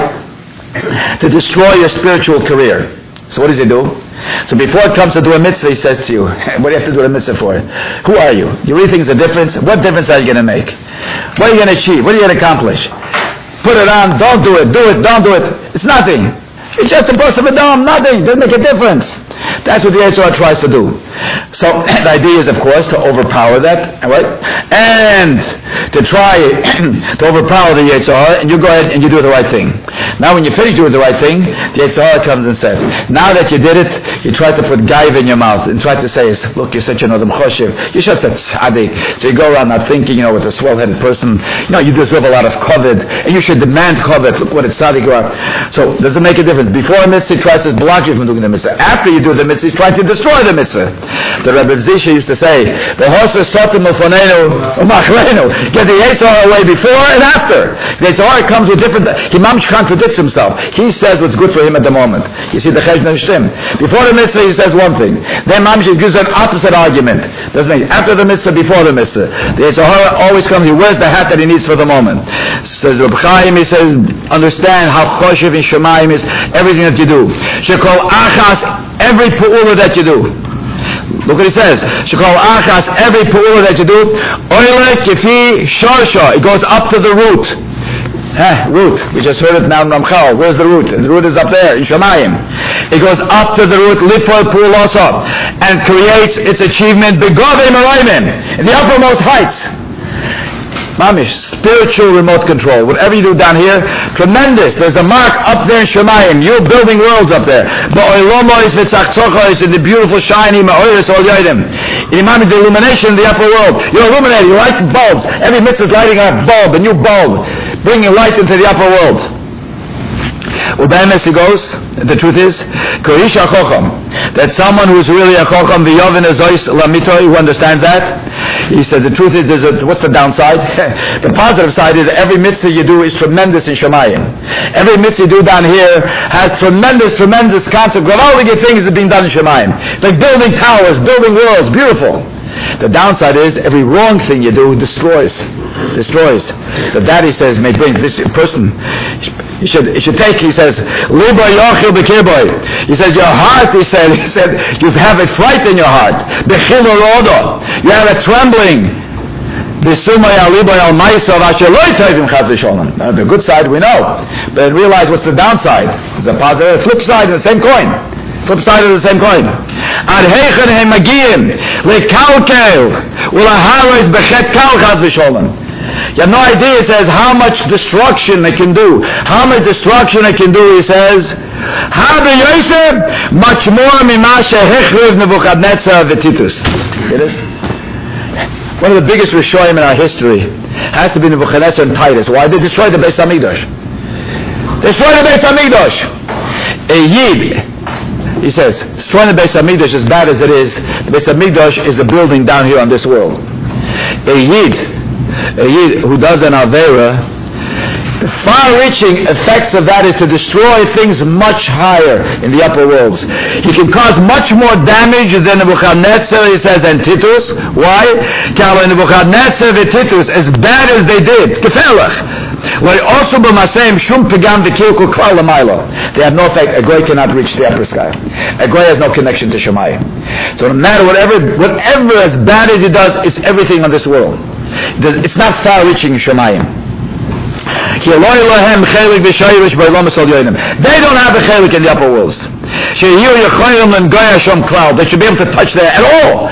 A: to destroy your spiritual career. So what does he do? So before it comes to do a mitzvah, he says to you, what do you have to do a mitzvah for? Who are you? You really think it's a difference? What difference are you going to make? What are you going to achieve? What are you going to accomplish? Put it on, don't do it, don't do it. It's nothing. It's just a burst of a dome, nothing. It doesn't make a difference. That's what the Yetzer Hara tries to do. So the idea is, of course, to overpower that, right? And to try to overpower the Yetzer Hara, and you go ahead and you do the right thing. Now when you finish doing the right thing, the Yetzer Hara comes and says, now that you did it, you try to put gaiva in your mouth and try to say, look, you're such an Adam Choshev, you're such a tzaddik. So you go around not thinking, with a swell-headed person, you deserve a lot of kavod, and you should demand kavod. Look what a tzaddik you are. So does it make a difference? Before a mitzvah, he tries to block you from doing the mitzvah. After you do the mitzvah, he's trying to destroy the mitzvah. The Rebbe Zisha used to say, the Hoser Sotim Ufonenu Umachrenu. Get the Yetzer Hara away before and after. The Yetzer Hara comes with different, he mamsh contradicts himself. He says what's good for him at the moment. You see the Cheshvan Shtim. Before the mitzvah, he says one thing. Then mamsh gives an opposite argument. Doesn't make after the mitzvah, before the mitzvah. The Yetzer Hara always comes, he wears the hat that he needs for the moment. Says Reb Chaim, he says, understand how choshev in Shemayim is everything that you do. Shekol achas, every pu'ula that you do. Look what he says. Shekol achas, every pu'ula that you do. Oile kifi shorsha. It goes up to the root. Root. We just heard it now in Ramchal. Where's the root? The root is up there in Shemayim. It goes up to the root, lipoy pu'ulosa, and creates its achievement begove marayim, in the uppermost heights. Mamish, spiritual remote control. Whatever you do down here, tremendous. There's a mark up there in Shemayim. You're building worlds up there. In the beautiful, shiny, the illumination in the upper world. You're illuminating, you're lighting bulbs. Every mitzvah is lighting a bulb, a new bulb, bringing light into the upper world. Ubemes, he goes, the truth is, that someone who is really a chocham, who understands that, he said the truth is, what's the downside? The positive side is every mitzvah you do is tremendous in Shemayim. Every mitzvah you do down here has tremendous concept. Gewaldige things are being done in Shemayim. It's like building towers, building worlds, beautiful. The downside is every wrong thing you do destroys. So that, he says, may bring this person. He should take. He says, "Liba yachil b'kirboy." He says, your heart. He said, you have a fright in your heart. B'chil orodo. You have a trembling. The good side we know, but realize what's the downside. There's a positive, flip side of the same coin. Flip side of the same coin. You have no idea, he says, how much destruction it can do. How much destruction it can do, he says. Much more It is. One of the biggest Rishoyim in our history has to be Nebuchadnezzar and Titus. Why? They destroyed the Beis Hamikdash. A Yid, he says, destroying the Beis Hamikdash, as bad as it is, the Beis Hamikdash is a building down here on this world. A Yid who does an Avera, The far-reaching effects of that is to destroy things much higher in the upper worlds. He can cause much more damage than Nebuchadnezzar, he says, and Titus. Why? Nebuchadnezzar and Titus, as bad as they did, gefährlich. They have no effect. A goy cannot reach the upper sky. A goy has no connection to Shemayim. So no matter whatever as bad as he does, it's everything on this world. It's not far-reaching Shemayim. They don't have a chelik in the upper worlds. They should be able to touch there at all.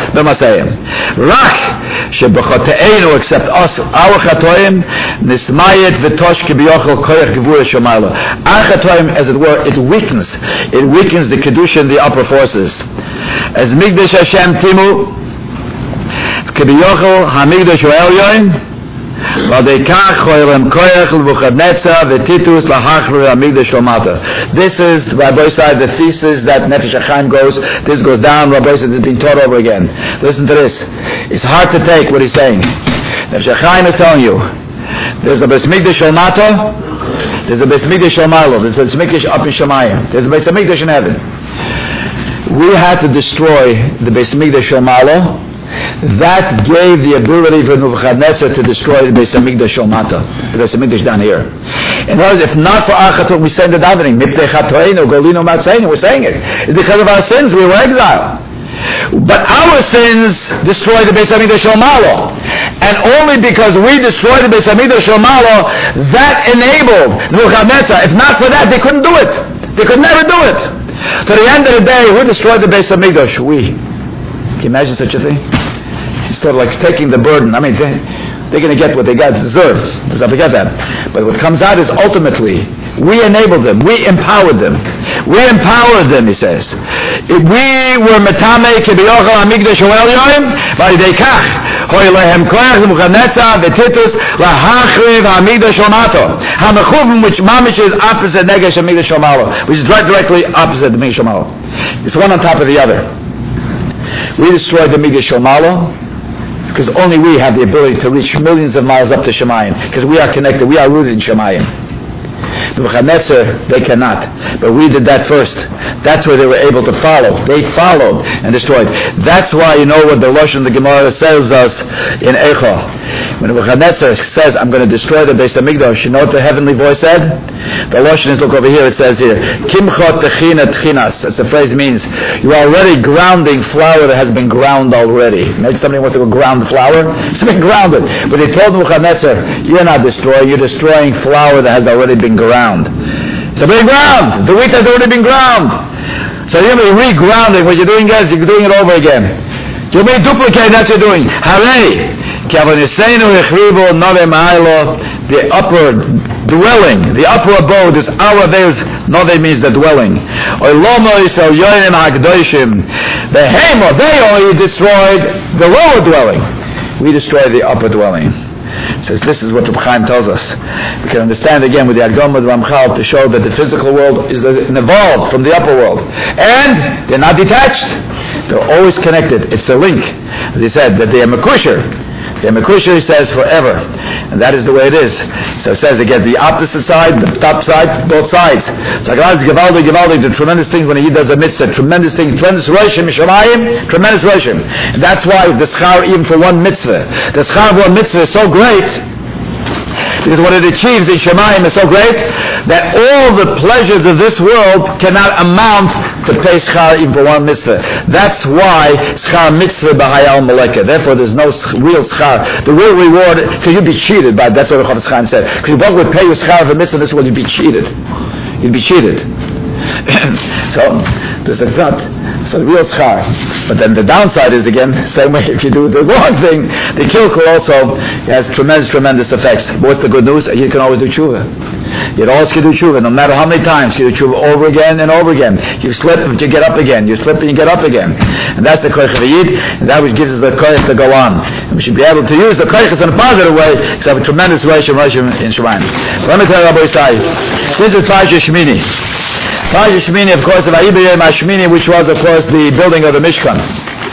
A: Except us, our chatoim, nismayet v'tosh kibiyachol koyach gevura shomayla. Our chatoim, as it were, it weakens the kedusha in the upper forces. As migdash Hashem timu, kibiyachol hamigdash u'elyoin, this is, Rabbi said, the thesis that Nefesh HaChaim goes, this goes down, Rabbi said it's being taught over again. Listen to this. It's hard to take what he's saying. Nefesh HaChaim is telling you, there's a Beis Mikdash Shel Mata, there's a Beis Mikdash Shel Malo, there's a Beis Mikdash up in Shemayim, there's a Beis Mikdash in heaven. We had to destroy the Beis Mikdash Shel Malo. That gave the ability for Nebuchadnezzar to destroy the Beis Hamikdash Shel Mata, the Beis Hamikdash down here. In other words, if not for our Chatot, we say the davening, Miptei Chatoinu, Golinu Matzeinu, we're saying it. It's because of our sins, we were exiled. But our sins destroyed the Beis Hamikdash Shel Malo. And only because we destroyed the Beis Hamikdash Shel Malo, that enabled Nebuchadnezzar. If not for that, they couldn't do it. They could never do it. To the end of the day, who destroyed the Beis Hamikdash? We. Can you imagine such a thing? It's sort of like taking the burden. I mean, they're going to get what they got deserved. Let's not forget that. But what comes out is ultimately, we enabled them. We empowered them. We empowered them, he says. If we were metame kibiyachal hamikdash u'elyoim, v'alidei hoy lehem koach Nebuchadnezzar v'titus lahachriv hamikdash u'mato. Hamechuvim, which mamish is opposite negesh hamikdash u'malo, which is directly opposite the hamikdash u'malo. It's one on top of the other. We destroyed the Mikdash Shel Malo because only we have the ability to reach millions of miles up to Shemayim, because we are connected, we are rooted in Shemayim. Nebuchadnezzar, they cannot. But we did that first. That's where they were able to follow. They followed and destroyed. That's why you know what the Lashon, the Gemara says us in Eicha. When Nebuchadnezzar says, I'm going to destroy the Beis Hamikdash, you know what the heavenly voice said? The Lashon is, look over here, it says here, Kimcha techina tchinas. That's the phrase means, you are already grounding flour that has been ground already. Maybe somebody wants to go ground the flour. It's been grounded. But they told Nebuchadnezzar, you're not destroying, you're destroying flour that has already been ground. It's already ground. The wheat has already been ground. So you're going to be re-grounding. What you're doing is you're doing it over again. You're going to duplicate that you're doing. Hooray! The upper dwelling, the upper abode is our veils. Nove means the dwelling. The Hema, they only destroyed the lower dwelling. We destroyed the upper dwelling. Says this is what Reb Chaim tells us. We can understand again with the Agdom of the Ramchal to show that the physical world is an evolved from the upper world, and they're not detached. They're always connected. It's a link. As he said that they are Mekusher. The Mekusher, he says, forever, and that is the way it is. So it says again, the opposite side, the top side, both sides. So God is Givaldi, the tremendous things when he does a mitzvah, tremendous thing, tremendous Roshim, Mishamayim, tremendous Roshim. And that's why the schar, even for one mitzvah, the schar of one mitzvah is so great, because what it achieves in Shemayim is so great that all the pleasures of this world cannot amount to pay schar even for one mitzvah. That's why schar mitzvah b'hayal maleka. Therefore, there's no real schar. The real reward, because you'd be cheated by. That's what the Chofetz Chaim said. Because you would pay you schar for mitzvah in this world, you'd be cheated. You'd be cheated. So there's not so the real schar. But then the downside is again same way. If you do the wrong thing, the kilkel also has tremendous effects. What's the good news? You can always do tshuva. You always can do tshuva, no matter how many times you do tshuva over again and over again. You slip, but you get up again. You slip and you get up again. And that's the koich of a yid, and that which gives us the koich to go on. And we should be able to use the koiches in a positive way, because I have a tremendous relation in Shemayim. Let me tell you, Rabbi Isai, this is Parsha Shmini. Parsha Shmini, of course, of Vayibiyim Hashmini, which was, of course, the building of the Mishkan.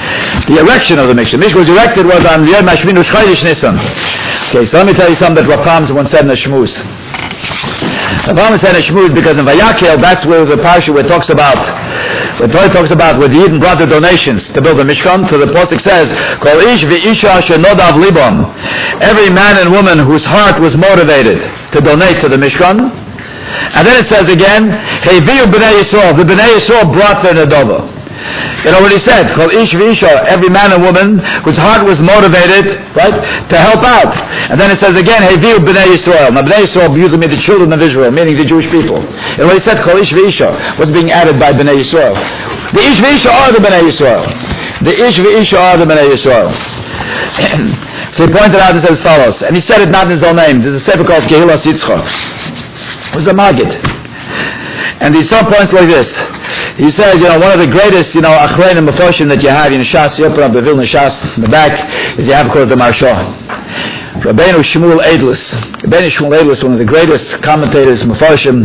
A: the erection of the Mishkan. The Mishkan was erected on Yom HaShmini Chodesh Nisan. Okay, so let me tell you something that Rav Pams once said in the Shmuz. Rav Pams said in Shmuz because in Vayakhel, that's where the parsha where it talks about, where Torah talks about where the Yidden brought the donations to build the Mishkan. So the Pasuk says, Kol ish v'isha asher nodav libam. Every man and woman whose heart was motivated to donate to the Mishkan. And then it says again, Heviu b'nei Yisrael. The b'nei Yisrael brought their nedava. It already said, Kol ish v'isha, every man and woman whose heart was motivated, right, to help out. And then it says again, Heviu b'nei Yisrael. Now b'nei Yisrael usually means the children of Israel, meaning the Jewish people. It already said, Kol ish v'isha was being added by b'nei Yisrael. The ish v'isha are the b'nei Yisrael. The ish v'isha are the b'nei Yisrael. So he pointed out, it says as follows, and he said it not in his own name. There's a sefer called Kehilas Yitzchak. It was a Maggid. And he some points like this. He says, one of the greatest, achrein and mefoshim that you have in Shas, you open up the Vilna Shas in the back, is you have, of course, the Maharsha. Rabbeinu Shmuel Eidlus. Rabbeinu Shmuel Eidlus, one of the greatest commentators, mefoshim,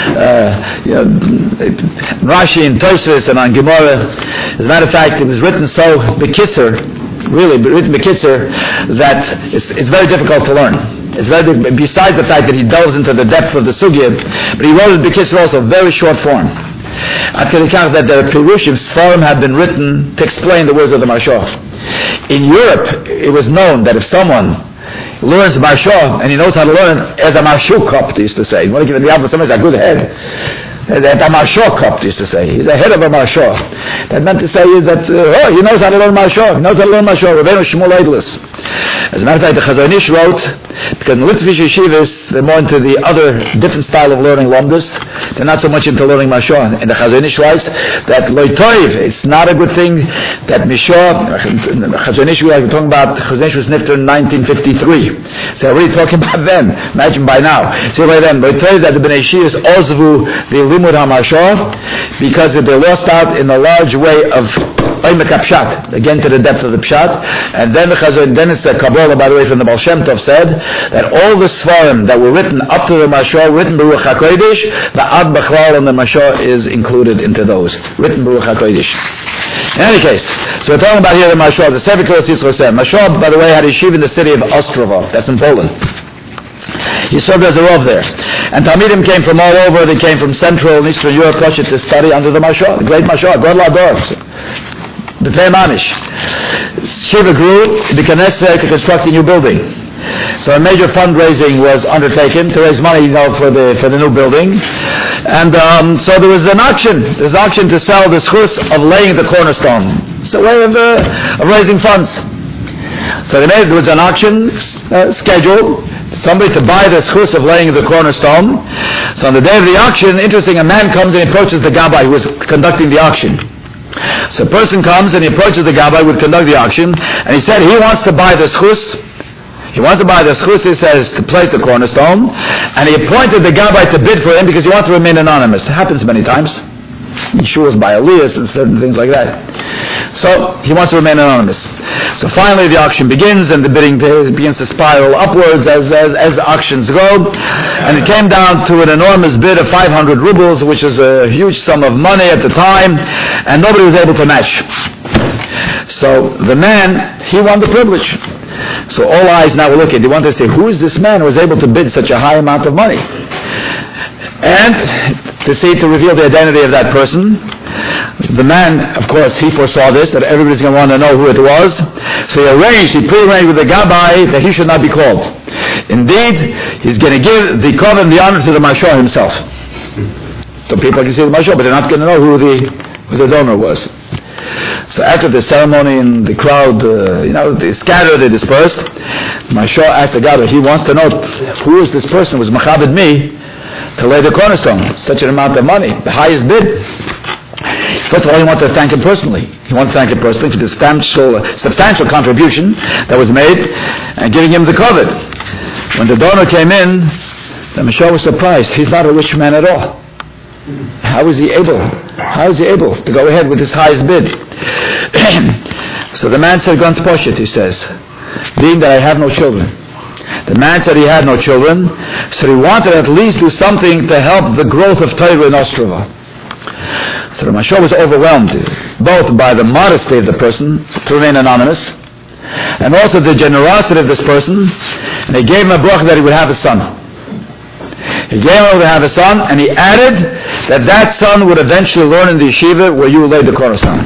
A: Rashi and Tosfos and on Gemara. As a matter of fact, it was written so bekitzer, really written bekitzer, that it's very difficult to learn. It's very, besides the fact that he delves into the depth of the sugya, but he wrote it bekitzer also, very short form. I can account that the Pirushim, Sfarim have been written to explain the words of the Maharsha. In Europe, it was known that if someone learns Maharsha, and he knows how to learn, as a Maharshu cup, they used to say. You want to give him the opposite, somebody's a good head. That a Maharsha cup, used to say. He's a head of a Maharsha. That meant to say is that, he knows how to learn Maharsha. He knows how to learn Maharsha. Rabbeinu Shmuel Eidlus. As a matter of fact, the Chazon Ish wrote, because in Litvish Yeshivas, they're more into the other different style of learning Lomdus. They're not so much into learning Maharsha. And the Chazon Ish writes that Loitoiv, it's not a good thing that Mishah, Chazon Ish, we're talking about, Chazon Ish was nifter in 1953. So we're really talking about them. Imagine by now. So by then, Loitoiv that the Bnei Yeshivas Ozvu, the Limud HaMaharsha, because they lost out in a large way of Oymek HaPshat, again to the depth of the Pshat. And then the Chazon, then it's a Kabbalah, by the way, from the Baal Shem Tov said, that all the Svarim that were written up to the Maharsha, written Baruch HaKodesh, the Ad B'chlal and the Maharsha is included into those. Written Baruch HaKodesh. In any case, so we're talking about here the Maharsha, the Sefer Kehilas Yitzchak said. Maharsha, by the way, had a yeshiva in the city of Ostrava, that's in Poland. He served as a Rav there. And Talmidim came from all over. They came from Central and Eastern Europe, Russia, to study under the Maharsha, the great Maharsha, Godla Dor, the Manish. Shiva grew, it became necessary to construct a new building. So a major fundraising was undertaken to raise money, for the new building. And so there was an auction. There was an auction to sell the schus of laying the cornerstone. It's a way of raising funds. So there was an auction scheduled. Somebody to buy the schus of laying the cornerstone. So on the day of the auction, interesting, a man comes and approaches the Gabbai who was conducting the auction. So a person comes and he approaches the Gabbai who would conduct the auction, and he said he wants to buy the schus. He wants to buy the schus, he says, to place the cornerstone, and he appointed the Gabbai to bid for him because he wants to remain anonymous. It happens many times. Yeshua's by Elias and certain things like that. So he wants to remain anonymous. So finally the auction begins and the bidding begins to spiral upwards as auctions go. And it came down to an enormous bid of 500 rubles, which is a huge sum of money at the time, and nobody was able to match. So the man, he won the privilege. So all eyes now were looking. They wanted to say, who is this man who was able to bid such a high amount of money? And to reveal the identity of that person. The man, of course, he foresaw this, that everybody's going to want to know who it was. So he prearranged with the Gabbai that he should not be called. Indeed, he's going to give the covenant, the honor to the Maharsha himself. So people can see the Maharsha, but they're not going to know who the donor was. So after the ceremony and the crowd, they scattered, they dispersed. Maharsha asked the Gabbai, he wants to know who is this person who was machabed me to lay the cornerstone, such an amount of money, the highest bid. First of all, he wanted to thank him personally. He wanted to thank him personally for the substantial contribution that was made and giving him the covet. When the donor came in, the Maharsha was surprised. He's not a rich man at all. How is he able to go ahead with his highest bid? So the man said, Gans Poshet, he says, being that I have no children. The man said he had no children, so he wanted to at least do something to help the growth of Torah in Ostrava. So the Mashal was overwhelmed, both by the modesty of the person, to remain anonymous, and also the generosity of this person, and he gave him a bracha that he would have a son. He gave him to have a son, and he added that son would eventually learn in the yeshiva where you laid the Khorasan.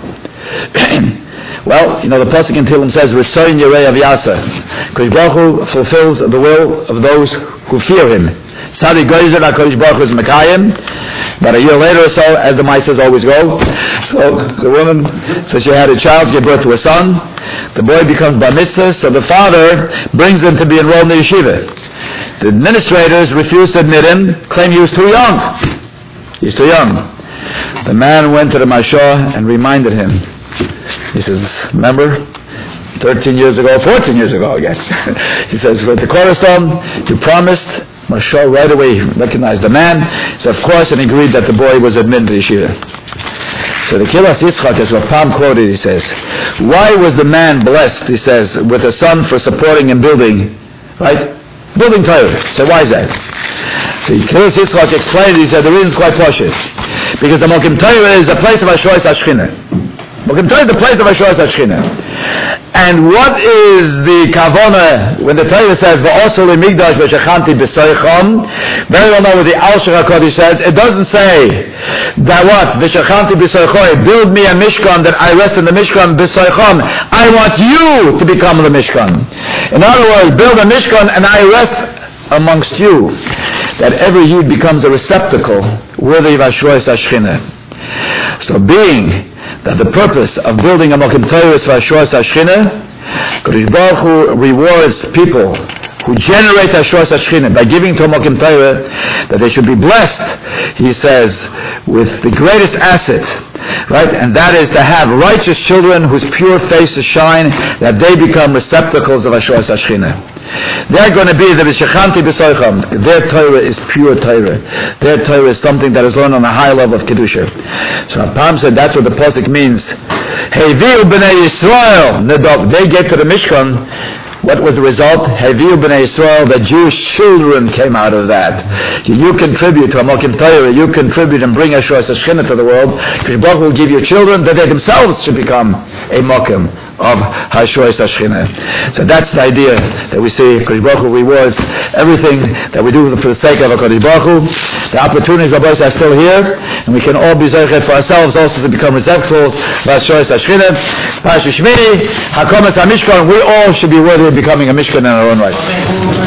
A: Well, the pasuk in Tehillim says, "Resoin Yerei Avyasa." Kodesh Baruch Hu fulfills the will of those who fear Him. Sadi Goyzer HaKadosh Baruch Hu is Mekayim. But a year later or so, as the Maasehs always go, so the woman says she had a child, gave birth to a son. The boy becomes bar mitzvah, so the father brings him to be enrolled in the yeshiva. The administrators refused to admit him, claim he was too young. He's too young. The man went to the Mashah and reminded him. He says, remember, 14 years ago, I guess. He says, with the Khorasan, you promised. Mashah right away recognized the man. So of course, and agreed that the boy was admitted to the yeshiva. So the Kilas Yitzchak, as what Pam quoted, he says, why was the man blessed, he says, with a son for supporting and building, right? Building Torah. So why is that? So Kilas Yitzchak explained, he said, the reason is quite cautious. Because the Mokim Torah is a place of Ashoras HaShechina. Mokim Torah is the place of Ashoras HaShechina. And what is the kavana when the Torah says v'osel lemigdash v'shechanti b'soicham? Very well know what the Al Shech HaKodesh says. It doesn't say that what v'shechanti b'soicham, build me a mishkan that I rest in the mishkan b'soicham. I want you to become the mishkan. In other words, build a mishkan and I rest amongst you. That every yid becomes a receptacle worthy of Ashoras HaShechina. So being that the purpose of building a Mokim Torah is for Ashoras HaShechina, Kodesh Baruch Hu rewards people who generate Ashoras HaShechina by giving to a Mokim Torah that they should be blessed, he says, with the greatest asset, right? And that is to have righteous children whose pure faces shine, that they become receptacles of Ashoras HaShechina. They're going to be the V'shechanti b'soicham. Their Torah is pure Torah. Their Torah is something that is learned on a high level of Kedusha. So Pam said that's what the pasuk means. Heviu b'nei Yisrael nedok. They get to the Mishkan. What was the result? Heviu b'nei Yisrael. The Jewish children came out of that. You contribute to a Mokim Torah. You contribute and bring Ashoras HaShechina to the world. God will give you children that they themselves should become a Mokim of Ashoras HaShechina. So that's the idea that we see. Kodesh Baruch Hu rewards everything that we do for the sake of Kodesh Baruch Hu. The opportunities of us are still here, and we can all be zeichet for ourselves also to become receptacles of Ashoras HaShechina. Parashat Shmini, Hakomas HaMishkan, we all should be worthy of becoming a Mishkan in our own right.